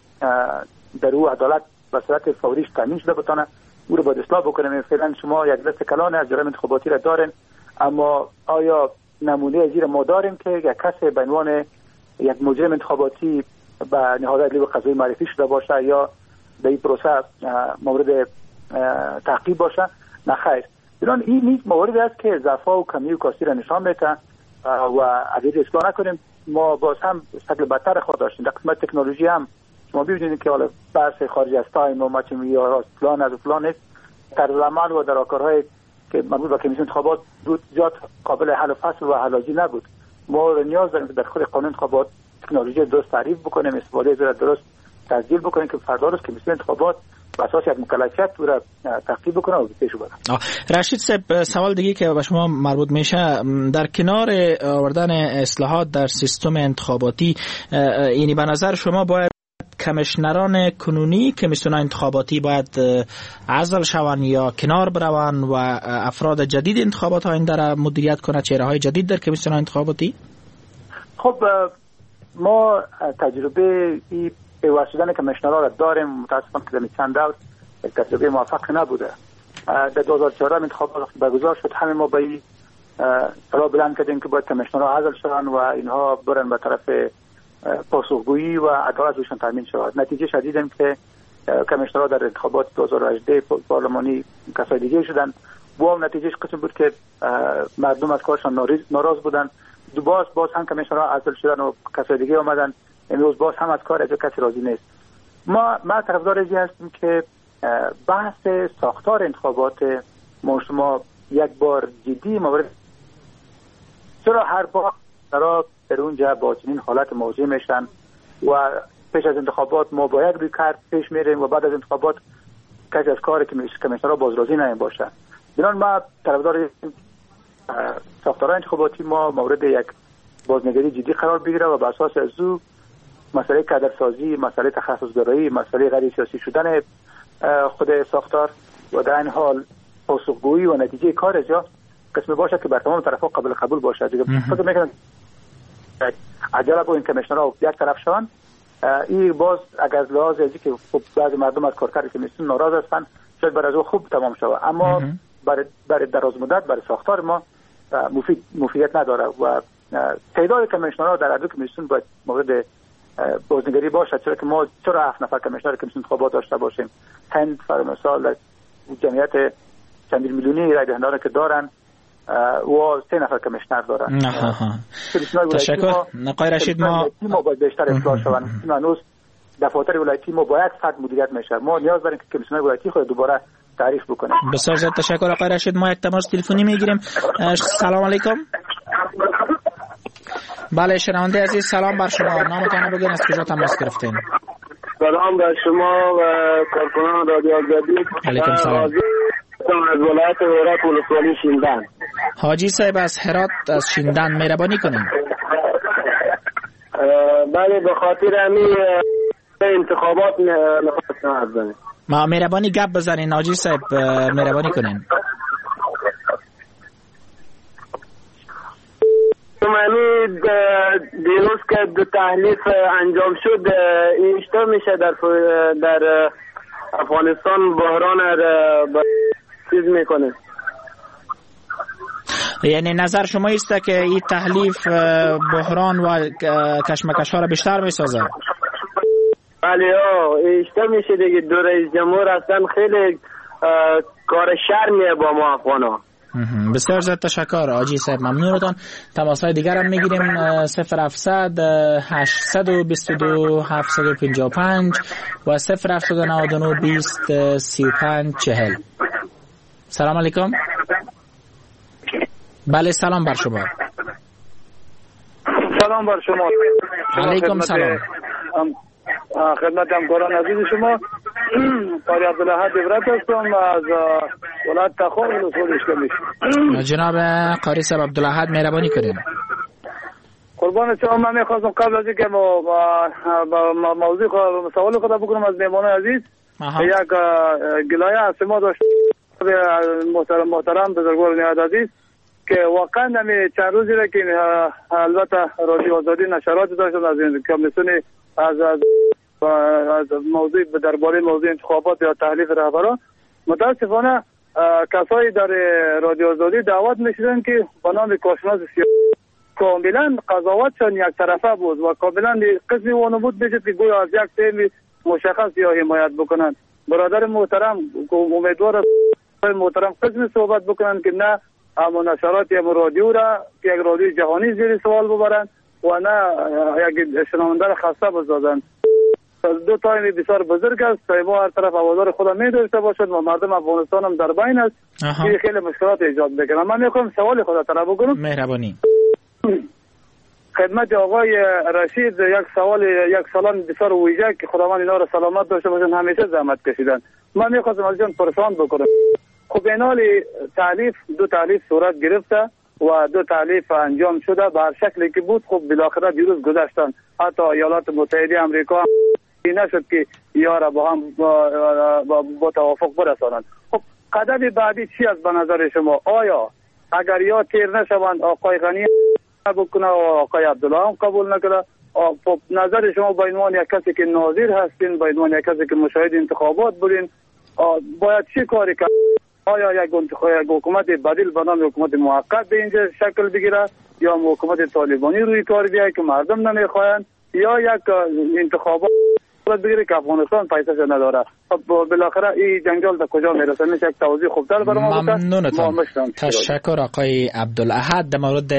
در او عدالت به صورت فوریش تامین شده بتونه او رو باید اصلاح بکنیم. فعلا شما یک دست کلان از جرایم انتخاباتی را دارین، اما آیا نمونه از این ما داریم که یک کسی به عنوان یک مجرم انتخاباتی به نهاد عدلی و قضایی معرفی شده باشه یا در این پروسه مورد تعقیب باشه؟ نه خیر. بنابراین این نیز موردی است که ضعف‌ها و کمی و کاستی را نشان میده و اگر اصلاح نکنیم ما باز هم شکل بدتر خود داشتیم. در قسمت تکنولوژی هم شما ببینید که حالا بحث خارج از تایم و مچمی یا فلان از فلان است، طرز عمل و در کارهای که مربوط به کمیسیون انتخابات بود زیاد قابل حل و فصل و علاجی نبود. ما نیاز داریم که در خود قانون انتخابات تکنولوژی درست تعریف بکنیم، استفاده از درست تسجیل بکنیم که فردا روز کمیسیون انتخابات به اساس یک مکلفیت او را تعقیب بکنه و پیش ببره. رشید صاحب، سوال دیگه که به شما مربوط میشه، در کنار آوردن اصلاحات در سیستم انتخاباتی، یعنی به نظر شما باید کمیشنران کنونی کمیسیون انتخاباتی باید عزل شوند یا کنار بروند و افراد جدید انتخابات آینده را مدیریت کنه، چهره های جدید در کمیسیون انتخاباتی؟ خب ما تجربه ای پیوست شدن کمیشنرها را داریم، متاسفانه که در چند دور تجربه موفق نبوده. در دو هزار و چهارده انتخابات برگزار شد، همه ما به این صدا بلند کردیم که باید کمیشنرها عزل شوند و اینها برن به طرف پاسخگویی و عدالت روشان تامین شود. نتیجه شدیدیم که کمیشنرها در انتخابات دو هزار و هجده پارلمانی کسای دیگه شدن. با نتیجهش قسم بود که مردم از کارشان ناراض بودن. دو باز باز هم کمیشنرها عزل شدن و کسای دیگه اومدن. امروز باز هم از کار از کسی راضی نیست. ما ما طرفدار این هستیم که بحث ساختار انتخابات ما شما یک بار جدی مورد، چرا هر بار درا در اونجا با چنین حالت مواجه میشن و پیش از انتخابات ما با یک روی کار پیش میریم و بعد از انتخابات کسی از کار که کمیشنرها باز راضی نمی باشه. بنابراین ما طرفدار ساختار انتخاباتی ما مورد یک بازنگری جدی قرار بگیره و بر اساس از او مسئله کادرسازی، مسئله تخصصگرایی، مسئله غیر سیاسی شدن خود ساختار و در این حال پاسخگویی و نتیجه کار اجرا قسم باشه که بر تمام طرف‌ها قابل قبول باشه. دیگه فکر می‌کنم عجله با این کمیشنرها یک طرف شوند. این باز اگر از لحاظ ازی که خب بعضی مردم از کارکرد کمیسیون ناراض هستند شاید برای او خوب تمام شود، اما برای برای دراز مدت برای ساختار ما مفید مفیدیت نداره و تعداد کمیشنرها در هر دو کمیسیون باید مورد بازنگری باشه. چرا که ما چرا هفت نفر کمیشنر کمیسیون انتخابات داشته باشیم؟ هند فرض مثال جمعیت چند میلیونی رای دهندگان که دارن و سه نفر کمیشنر دارن. تشکر. نقای رشید، ما ما باید بیشتر اصلاح شوند. هنوز دفاتر ولایتی ما باید فرد مدیریت میشه. ما نیاز داریم که کمیشنر ولایتی خود دوباره تعریف بکنه. بسیار زیاد تشکر آقای رشید. ما یک تماس تلفنی میگیریم. سلام علیکم. بله شنونده عزیز، سلام بر شما. نامتان رو بگین، از کجا تماس گرفتین؟ سلام بر شما و کارکنان رادیو آزادی. علیکم سلام. از ولایت هرات ولسوالی شیندن. حاجی صاحب از هرات از شیندن مهربانی کنین. بله به خاطر همین انتخابات نخواستم بزنیم. ما مهربانی گپ بزنین حاجی صاحب، مهربانی کنین. منی دیروز که تحلیف انجام شد این اشتباه میشه در در افغانستان بحران را چیز میکنه. یعنی نظر شما است که این تحلیف بحران و کشمکش ها را بیشتر میسازه؟ بله اشتباه میشه دیگه. دو رئیس جمهور هستن خیلی کار شرمیه با ما افغان ها. بسیار زیاد تشکر حاجی صاحب، ممنونتان. تماس های دیگر هم میگیریم. صفر هفتصد هشتصد و بیست و دو هفتصد و پنجاه و پنج و صفر هفتصد و نود و نه بیست سی و پنج چهل. سلام علیکم. بله سلام بر شما. سلام بر شما. علیکم سلام. خدمت همکاران عزیز شما، قاری عبدالاحد عبرت هستم از ولایت تخار ولسوالی اشکالیش. جناب قاری صاحب عبدالاحد مهربانی کنید. قربان قربان شما. من میخواستم قبل از اینکه موضوع سوال خود بکنم از مهمان عزیز، یک گلایه از ما داشت محترم محترم بزرگوار نهاد عزیز که واقعا نمی چند روزی را که البته رادیو آزادی نشرات داشتن از این کمیسیون از از از موضوع درباره موضوع انتخابات یا تحلیف رهبران، متاسفانه کسایی در رادیو آزادی دعوت میشدن که به نام کارشناس سیاسی کاملا قضاوتشان یک طرفه بود و کاملا قسمی وانو بود بجد که گویا از یک تیم مشخص یا حمایت بکنن. برادر محترم امیدوار محترم قسمی صحبت بکنن که نه اما نشرات یا رادیو را که یک رادیو جهانی زیر سوال ببرن و نه یک شنونده را خسته بسازن. دو تایم بسیار بزرگ است تا ما هر طرف آوازار خود می داشته باشد و مردم افغانستان هم در بین است که خیلی مشکلات ایجاد بکنه. من میخوام سوال خود طلب بکنم. مهربانی خدمت آقای رشید یک سوال یک سلام بسیار ویژه که خداوند اینا را سلامت داشته باشن، همیشه زحمت کشیدن. من میخواستم از جان پرسان بکنم. خب این حال تالیف دو تالیف صورت گرفته و دو تالیف انجام شده به هر شکلی که بود. خب بالاخره دیروز گذشتن، حتی ایالات متحده آمریکا نشد که یارا با هم با, با, با توافق برسانند. خب قدم بعدی چی است به نظر شما؟ آیا اگر یا تیر نشوند آقای غنی بکنه و آقای عبدالله هم قبول نکنه، خب نظر شما با عنوان یک کسی که ناظر هستین، با عنوان یک کسی که مشاهد انتخابات بودین، باید چی کاری کنه؟ آیا یک حکومت بدیل به نام حکومت موقت به اینجا شکل بگیره یا حکومت طالبانی روی کار بیاید که مردم نمیخواین، یا یک انتخابات بگیره که افغانستان پیسش نداره؟ بالاخره این جنجال تا کجا میرسه؟ میشه یک توضیح خوبتر برام بده؟ ممنونتم. تشکر آقای عبدالاحد در مورد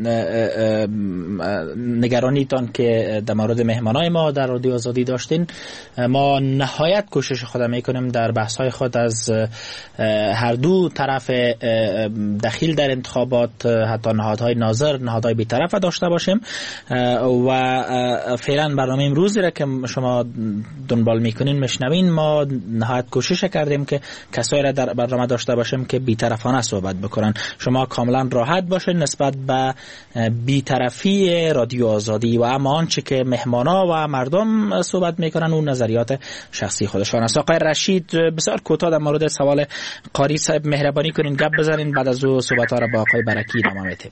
نگرانیتان که در مورد مهمانای ما در رادیو آزادی داشتین. ما نهایت کوشش خود میکنیم در بحث های خود از هر دو طرف دخیل در انتخابات، حتی نهادهای ناظر، نهادهای بی‌طرف داشته باشیم و فعلا برنامه امروزی را که شما دنبال میکنین مشنوین، ما نهایت کوشش کردیم که کسایی را در برنامه داشته باشیم که بی‌طرفانه صحبت بکنن. شما کاملا راحت باشین نسبت به بی‌طرفی رادیو آزادی و اما آنچه که مهمانا و مردم صحبت میکنن اون نظریات شخصی خودشان است. آقای رشید بسیار کوتاه در مورد سوال قاری صاحب مهربانی کنین گپ بزنین، بعد از او صحبت ها را با آقای برکی ادامه میدیم.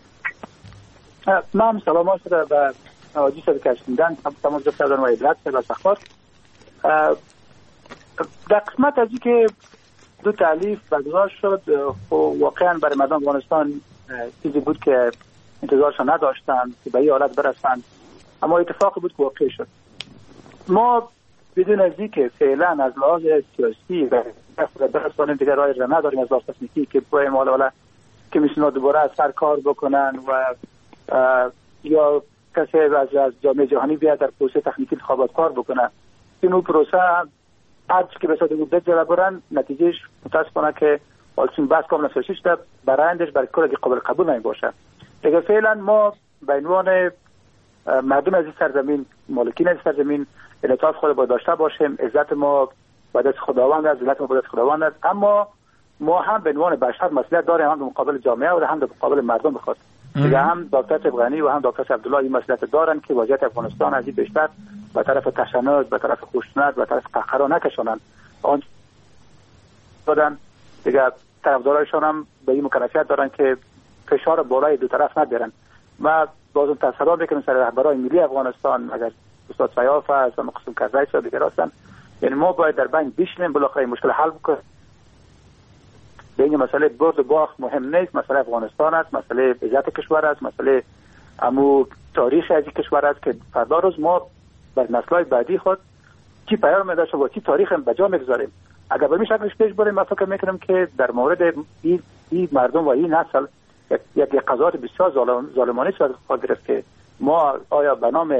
من سلامات شده به آجی شده که اشتیندن تمام جفت کردن و عبرت و سخبار. در قسمت از که دو تالیف برگزار شد، واقعا برای مردم افغانستان چیزی بود که انتظارشان نداشتن که به این حالت برسند، اما اتفاقی بود که واقع شد. ما بدون از اینکه فعلا از لحاظ سیاسی و برسانیم دیگر رای را نداریم از لحاظ تکنیکی که باید مالا ولا کمیسیون دوباره از سر کار بکنن و یا کسی از از جامعه جهانی بیاد در پروسه تکنیکی انتخابات کار بکنه. این اون پروسه هر چی که به صورت بود جلو برن، نتیجهش متاسفانه که آلچین بحث کاملا سیاسی شده، برایندش برای کل قابل قبول نمی باشه. اگر فعلا ما به عنوان مردم از این سرزمین، مالکین از سرزمین، انعطاف خود باید داشته باشیم. عزت ما باید از خداوند است، ذلت ما باید از خداوند است، اما ما هم به عنوان بشر مسئولیت داریم، هم به مقابل جامعه و هم به مقابل مردم بخواد. دیگه هم دکتر غنی و هم دکتر عبدالله این مسئولیت دارن که وضعیت افغانستان از این بیشتر به طرف تشنج، به طرف خشونت، به طرف قهر نکشونن. آن دادن دیگه طرفدارایشان هم به این مکلفیت دارن که فشار بالای دو طرف ندارن. ما بازم تصور میکنیم سر رهبران ملی افغانستان، اگر استاد فیاف است و مقصود کرزی است دیگه هستن، یعنی ما باید در بین بشینیم بالاخره مشکل حل بکنیم. به این مسئله برد و باخت مهم نیست، مسئله افغانستان است، مسئله عزت کشور است، مسئله امو تاریخ از کشور است که فردا روز ما بر نسل‌های بعدی خود چی پیام می‌داشته و چی تاریخ هم به جا می‌گذاریم. اگر به این شکلش پیش بریم، من فکر می‌کنم که در مورد این, این مردم و این نسل یک یک قضاوت بسیار ظالم ظالمانه صورت گرفت که ما آیا به نام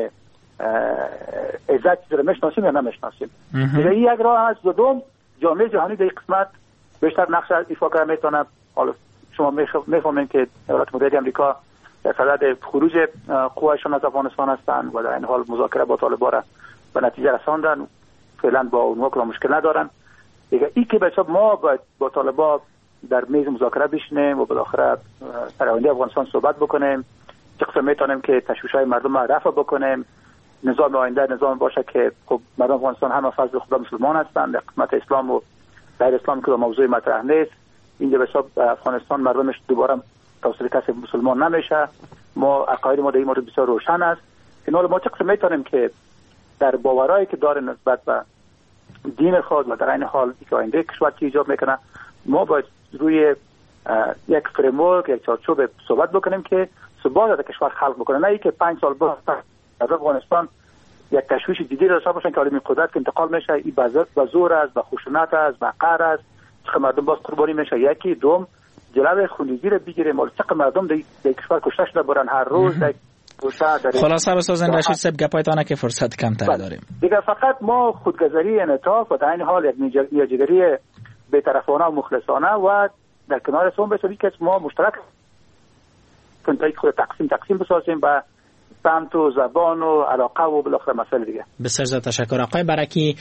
عزت رو میشناسیم یا نمیشناسیم. دیگه این یک راه است. دوم، جامعه جهانی در این قسمت بیشتر نقش ایفا کنه میتونه. حالا شما میفهمین که ایالات متحده آمریکا در صدد خروج قوایشون از افغانستان هستند و در این حال مذاکره با طالبان را به نتیجه رساندن، فعلا با اونها کلا مشکل ندارن. دیگه این که بچه ما باید با طالبان در میز مذاکره بشینیم و بالاخره سر آینده افغانستان صحبت بکنیم چه قسم میتونیم که تشویش‌های مردم را رفع بکنیم. نظام آینده نظام باشه که خب مردم افغانستان همه فضل خدا مسلمان هستند، در قسمت اسلام و غیر اسلام که موضوع مطرح نیست. اینجا به حساب افغانستان مردمش دوباره توسط کسی مسلمان نمیشه. ما عقاید ما در این مورد بسیار روشن است. این حال ما چه قسم میتونیم که در باورایی که داره نسبت به دین خود و در این حال که آینده کشور چی ایجاب میکنه، ما باید روی یک فریمورک، یک چارچوب صحبت بکنیم که ثبات در کشور خلق بکنه، نه اینکه پنج سال بعد در افغانستان یک تشویش جدی داشته باشن که عالم قدرت که انتقال میشه، این به زور است، به خشونت است، به قهر است، چقدر مردم باز قربانی میشه. یکی دوم جلوی خونریزی رو بگیریم، ولی چقدر مردم در کشور کشته شده برن هر روز. خلاصه بسازن رشید صاحب گپایتانه که فرصت کمتر داریم دیگه. فقط ما خودگذری انعطاف و در این حال یک نیاجگری بی‌طرفانه و مخلصانه و در کنار سوم بسازیم که ما مشترک کنتای خود تقسیم تقسیم بسازیم با سمت و زبان و علاقه و بالاخره مسئله دیگه. بسیار زیاد تشکر آقای برکی.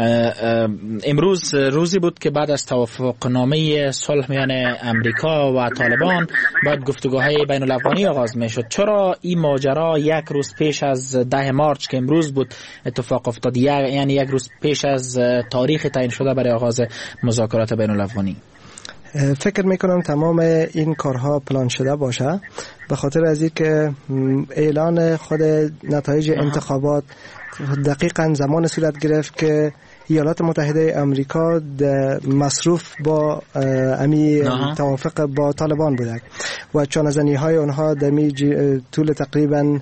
امروز روزی بود که بعد از توافقنامه صلح میان امریکا و طالبان بعد گفتگوهای بین الافغانی آغاز میشد. چرا این ماجرا یک روز پیش از ده مارچ که امروز بود اتفاق افتاد، یعنی یک روز پیش از تاریخ تعیین شده برای آغاز مذاکرات بین الافغانی؟ فکر میکنم تمام این کارها پلان شده باشه، به خاطر از اینکه اعلان خود نتایج انتخابات دقیقاً زمان صورت گرفت که ایالات متحده آمریکا مصروف با امی توافق با طالبان بوده و چانه‌زنی های اونها دمی طول تقریباً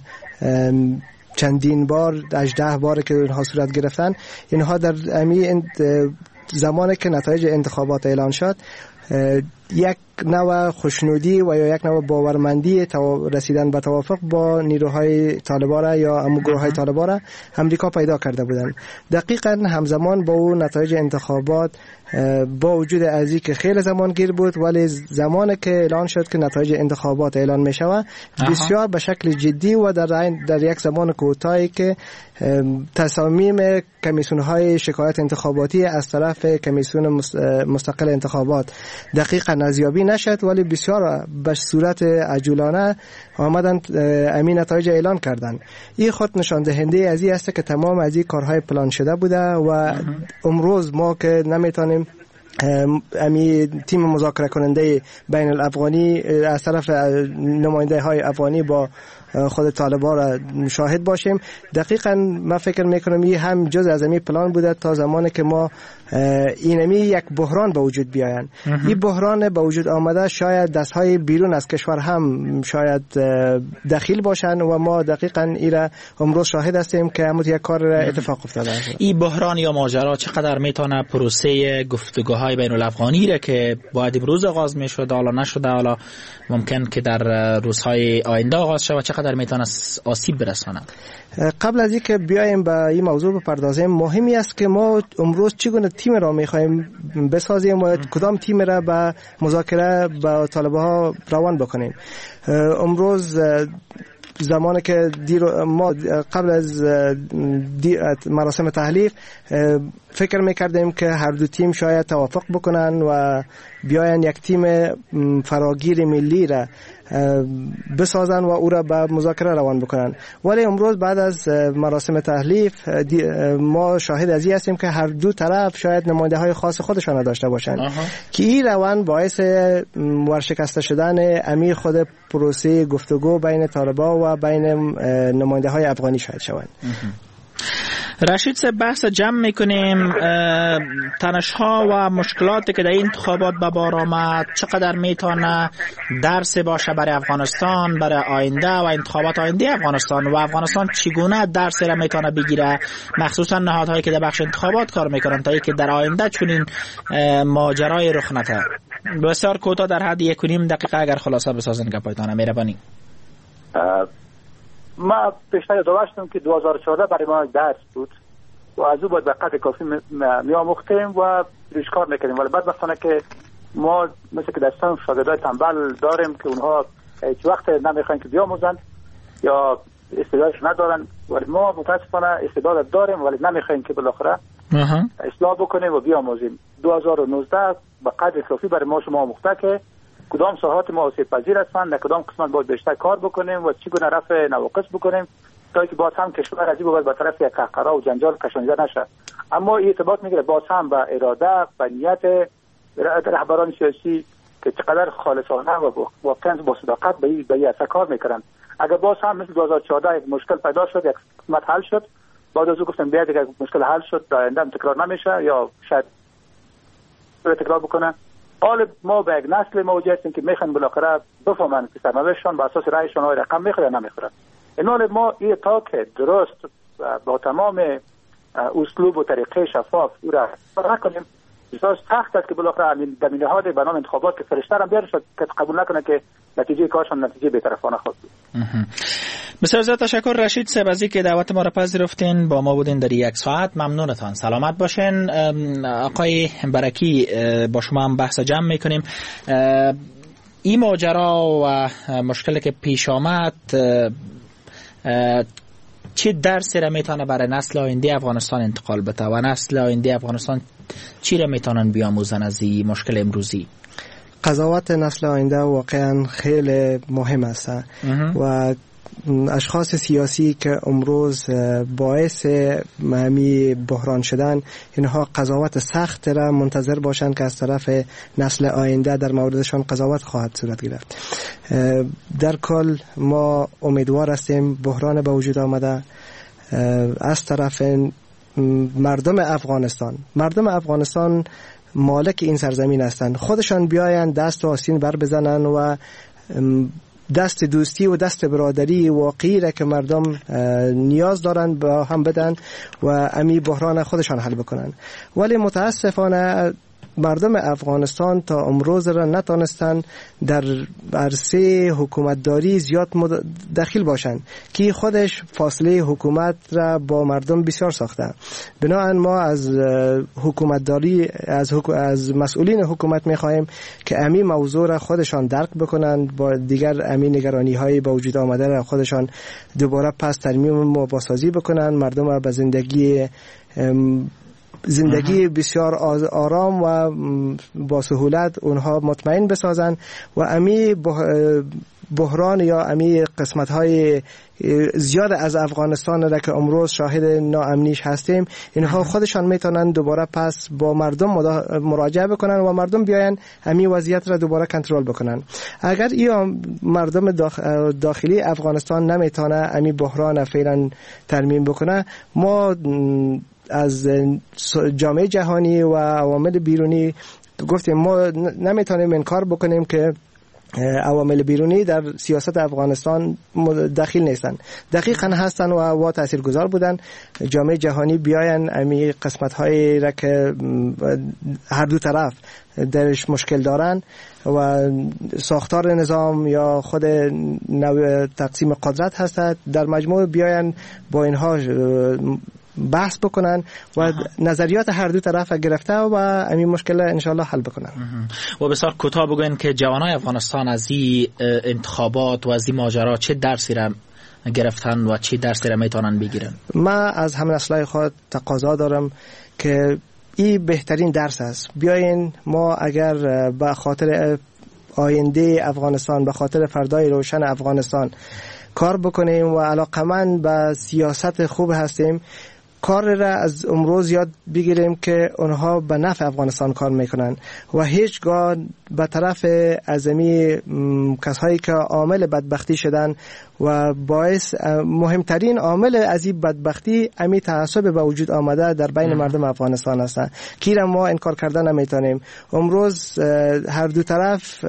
چندین بار، هجده بار که اونها صورت گرفتن، اینها در امی زمانی که نتایج انتخابات اعلان شد یک نوع خوشنودی و یا یک نوع باورمندی رسیدن به توافق با نیروهای طالبان یا اموگروهای طالبان امریکا پیدا کرده بودند. دقیقاً همزمان با اون نتایج انتخابات با وجود از این که خیلی زمان گیر بود، ولی زمانی که اعلان شد که نتایج انتخابات اعلان می شود بسیار به شکل جدی و در در یک زمان کوتاهی که تصامیم کمیسیون های شکایت انتخاباتی از طرف کمیسیون مستقل انتخابات دقیقاً ارزیابی نشد، ولی بسیار به صورت عجولانه آمدن امین نتایج اعلان کردند. این خود نشان دهنده از این است که تمام از این کارهای پلان شده بوده و امروز ما که نمیتونیم امی تیم مذاکره کننده بین الافغانی از طرف نماینده های افغانی با خود طالبان را شاهد باشیم، دقیقاً من فکر میکنم این هم جز از امی پلان بوده تا زمانی که ما اینمی یک بحران به وجود بیاین. این بحران به وجود آمده شاید دستهای بیرون از کشور هم شاید دخیل باشن و ما دقیقاً ایره امروز شاهد هستیم که همون یک کار اتفاق افتاده. این بحران یا ماجرا چقدر میتونه پروسه گفتگوهای بین الافغانی را که باید امروز آغاز میشد حالا نشده، حالا ممکن که در روزهای آینده آغاز شود، چقدر میتونه آسیب برسانه؟ قبل از اینکه بیایم به این موضوع بپردازیم، مهمی است که ما امروز چگونه تیم را میخوایم بسازیم و کدام تیم را به مذاکره با طالبان روان بکنیم. امروز زمانی که دیر ما قبل از مراسم تحلیف فکر میکردیم که هر دو تیم شاید توافق بکنن و بیاین یک تیم فراگیر ملی را بسازن و او را به مذاکره روان بکنن، ولی امروز بعد از مراسم تحلیف ما شاهد از این هستیم که هر دو طرف شاید نماینده های خاص خودشان داشته باشند که این روان باعث ورشکسته شدن امی خود پروسه گفتگو بین طالبان و بین نماینده های افغانی شاید شوند. رشید صاحب، بحث جمع میکنیم تنش‌ها و مشکلاتی که در این انتخابات به بار آمد چقدر میتونه درس باشه برای افغانستان، برای آینده و انتخابات آینده افغانستان، و افغانستان چگونه درس را میتونه بگیره، مخصوصا نهادهایی که در بخش انتخابات کار میکنن، تا اینکه در آینده چنین ماجرای رخ نده. بسیار کوتاه در حد یک و نیم دقیقه اگر خلاصه بسازن گپایتان مهربانی. ما پیشتر داشتم که دو هزار و چهارده برای ما درس بود و از او باید به قدر کافی می آموختیم و روش کار میکنیم، ولی بعد بخونه که ما مثل که دستان شاگردای تنبل داریم که اونها هیچ وقت نمیخواین که بیاموزن یا استعدادش ندارن، ولی ما متاسفانه استعداد داریم ولی نمیخوایم که بالاخره اصلاح بکنیم و بیاموزیم. دو هزار و نوزده به قدر کافی برای ما شما آموخته که کدام ساحات ما آسیب پذیر هستند، در کدام قسمت باید بیشتر کار بکنیم و چگونه رفع نواقص بکنیم تا که باز هم کشور از این باید به طرف یک قهقرا و جنجال کشانیده نشه. اما این ارتباط میگیره باز هم به اراده و نیت رهبران سیاسی که چقدر خالصانه و واقعا با صداقت به این به این اثر کار میکنن. اگر باز هم مثل دو هزار و چهارده یک مشکل پیدا شد، یک قسمت حل شد، بعد از او گفتم بیا دیگه مشکل حل شد، در آینده تکرار نمیشه یا شاید تکرار بکنه. حال ما به یک نسل مواجه هستیم که میخوان بالاخره بفهمن که سرنوشتشان بر اساس رأیشان آیا رقم میخوره یا نمیخوره. اینال ما این تا که درست با تمام اسلوب و طریقه شفاف او را نکنیم، بسیار سخت است که بالاخره در نهاد برنامه انتخابات که فرشته هم بیاره شد که قبول نکنه که نتیجه کارشان نتیجه بی‌طرفانه خواهد بود. بسیار زیاد تشکر رشید صاحب از اینکه دعوت ما را پذیرفتین، با ما بودین در یک ساعت. ممنونتان. سلامت باشین. آقای برکی با شما هم بحث جمع میکنیم. این ماجرا و مشکلی که پیش آمد چه درسی را میتونه برای نسل آینده افغانستان انتقال بده و نسل آینده افغانستان چی را میتونن بیاموزن از این مشکل امروزی؟ قضاوت نسل آینده واقعا خیلی مهم است و اشخاص سیاسی که امروز باعث مهمی بحران شدن، اینها قضاوت سخت را منتظر باشند که از طرف نسل آینده در موردشان قضاوت خواهد صورت گرفت. در کل ما امیدوار هستیم بحران به وجود آمده از طرف مردم افغانستان. مردم افغانستان مالک این سرزمین هستند، خودشان بیاین دست و آستین بر بزنن و دست دوستی و دست برادری واقعی را که مردم نیاز دارن با هم بدن و امی بحران خودشان حل بکنن. ولی متاسفانه مردم افغانستان تا امروز را نتانستن در عرصه حکومتداری زیاد دخیل باشند که خودش فاصله حکومت را با مردم بسیار ساخته. بنابراین ما از حکومتداری از, حکو... از مسئولین حکومت میخواهیم که امی موضوع را خودشان درک بکنند، با دیگر امی نگرانی های با وجود آمده را خودشان دوباره پس ترمیم و بازسازی بکنند، مردم را به زندگی زندگی بسیار آرام و با سهولت اونها مطمئن بسازن و امی بحران یا امی قسمت های زیاد از افغانستان را که امروز شاهد ناامنیش هستیم، اینها خودشان میتونن دوباره پس با مردم مراجعه بکنن و مردم بیاین امی وضعیت را دوباره کنترل بکنن. اگر این مردم داخلی افغانستان نمیتونه امی بحران فعلا ترمیم بکنه، ما از جامعه جهانی و عوامل بیرونی گفتیم ما نمیتونیم انکار بکنیم که عوامل بیرونی در سیاست افغانستان دخیل نیستن، دقیقاً هستن و وا تاثیرگذار بودن. جامعه جهانی بیاین امی قسمت هایی را که هر دو طرف درش مشکل دارن و ساختار نظام یا خود نوع تقسیم قدرت هست، در مجموع بیاین با اینها بحث بکنن و آها. نظریات هر دو طرف گرفته و همین مشکل انشالله حل بکنن. و بسیار کوتاه بگوین که جوانای افغانستان از این انتخابات و از این ماجرا چه درسی را گرفتن و چه درسی را میتونن بگیرن؟ ما از همه نسل‌های خود تقاضا دارم که این بهترین درس است. بیاین ما اگر به خاطر آینده افغانستان، به خاطر فردای روشن افغانستان کار بکنیم و علاقمند به سیاست خوب هستیم، کار را از امروز یاد بگیریم که اونها به نفع افغانستان کار میکنن و هیچگاه به طرف ازمی کسایی که عامل بدبختی شدن و باعث مهمترین عامل از این بدبختی امی تعصب به وجود آمده در بین مردم افغانستان هستند که را ما انکار کردن نمیتونیم. امروز هر دو طرف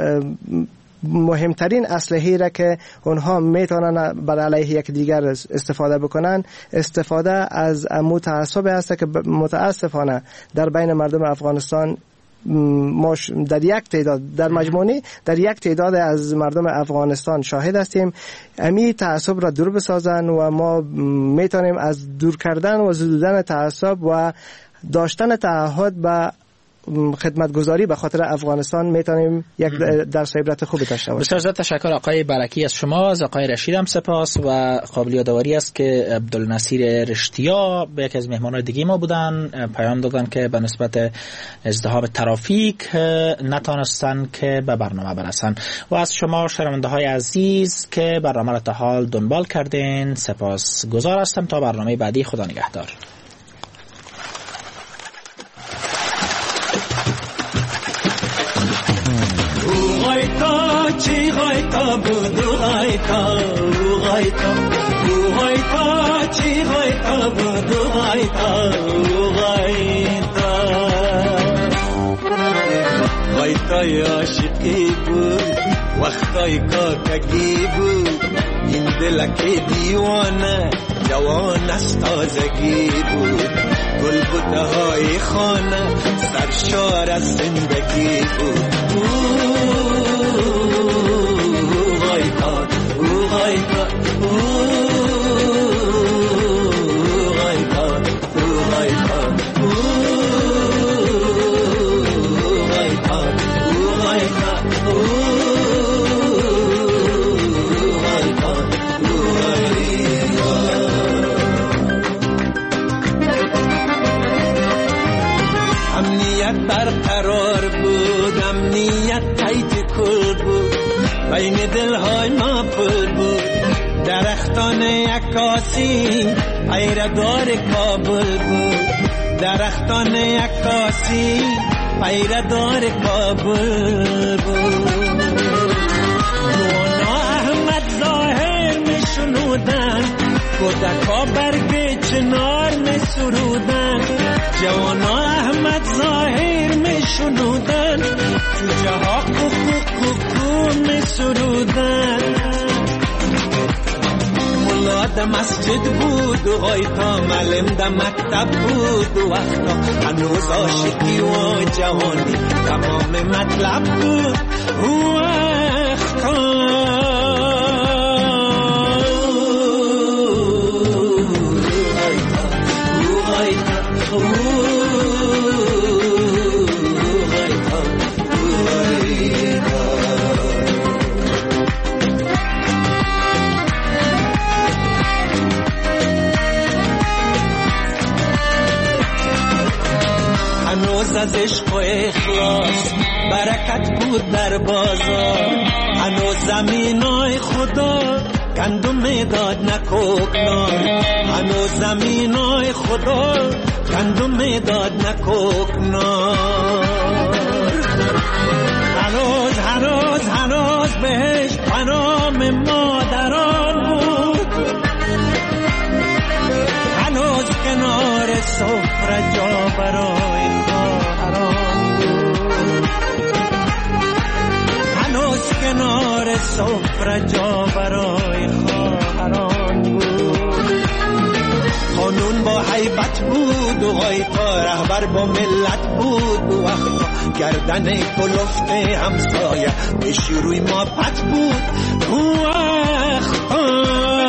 مهمترین اسلحه‌ای را که اونها میتونن بر علیه یک دیگر استفاده بکنن، استفاده از امو تعصب است که متاسفانه در بین مردم افغانستان ما در یک تعداد در مجموعی در یک تعداد از مردم افغانستان شاهد هستیم. امی تعصب را دور بسازن و ما میتونیم از دور کردن و زدودن تعصب و داشتن تعهد به خدمتگزاری به خاطر افغانستان میتونیم یک درس عبرت خوبی داشته باشیم. بسیار زیاد تشکر آقای برکی از شما. از آقای رشید هم سپاس و قابل یادآوری است که عبدالنصیر رشتیا به یکی از مهمانان دیگه ما بودن، پیام دادن که به نسبت ازدحام ترافیک نتونستن که به برنامه برسن. و از شما شنونده های عزیز که برنامه را تا حال دنبال کردین سپاس گزار هستم. تا برنامه بعدی، خدا نگهدار. چی غایتا بود غایتا غایتا غایتا چی غایتا بود غایتا غایتا غایتای عاشقی بود وقتای کاکگی بود این دلک دیوانه جوان از تازگی بود گلبوته های خانه سرشار از زندگی بود. برقرار بود، امنیت تایت کل بود، بین دلهای ما پر بود، درختان عکاسی پیردار کابل بود، درختان عکاسی پیردار کابل بود. نونا احمد ظاهر می شنودن، کودکا برگ چنار می سرودن، جوانا احمد ظاهر می شنودن، جوجه ها کوکو کوکو می سرودن. ملا ده مسجد بود و غایتا معلم ده مکتب بود و وقتا هنوز عاشقی و جوانی تمام مطلب بود و وقتا از عشق و اخلاص برکت بود در بازار، هنوز زمینای خدا گندم میداد نکوکنار، هنوز زمینای خدا گندم میداد نکوکنار. هنوز هنوز هنوز بهش پنام مادران بود، هنوز کنار سفره جا برای کنار سفره جا برای خواهران بود. قانون با حیبت بود و غایتا رهبر با ملت بود و وقتا گردن کلفت همسایه به شروع ما پت بود و وقتا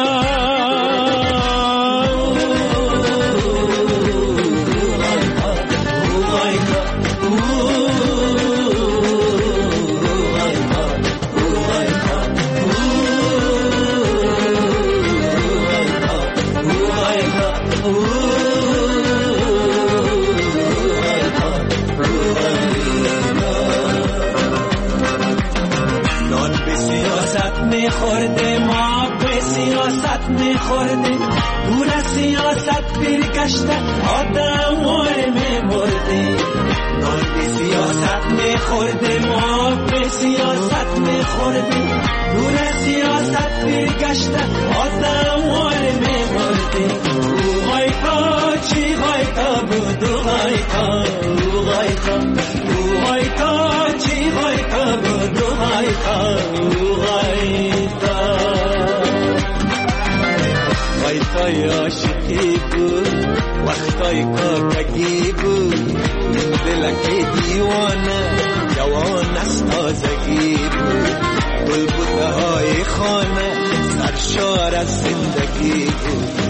میخورده ما به سیاست میخورده، دور سیاست برگشته آدم واره میمرده. نان به سیاست میخورده ما به سیاست میخورده، دور سیاست برگشته آدم واره میمرده. غایتا چی غایتا بود غایتا غایتا غایتا چی غایتا بود غایتا غایتا غایتای عاشقی بود وقتای کاکگی بود، دلک دیوانه جوان از تازگی بود، گلبوته های خانه سرشار از زندگی بود.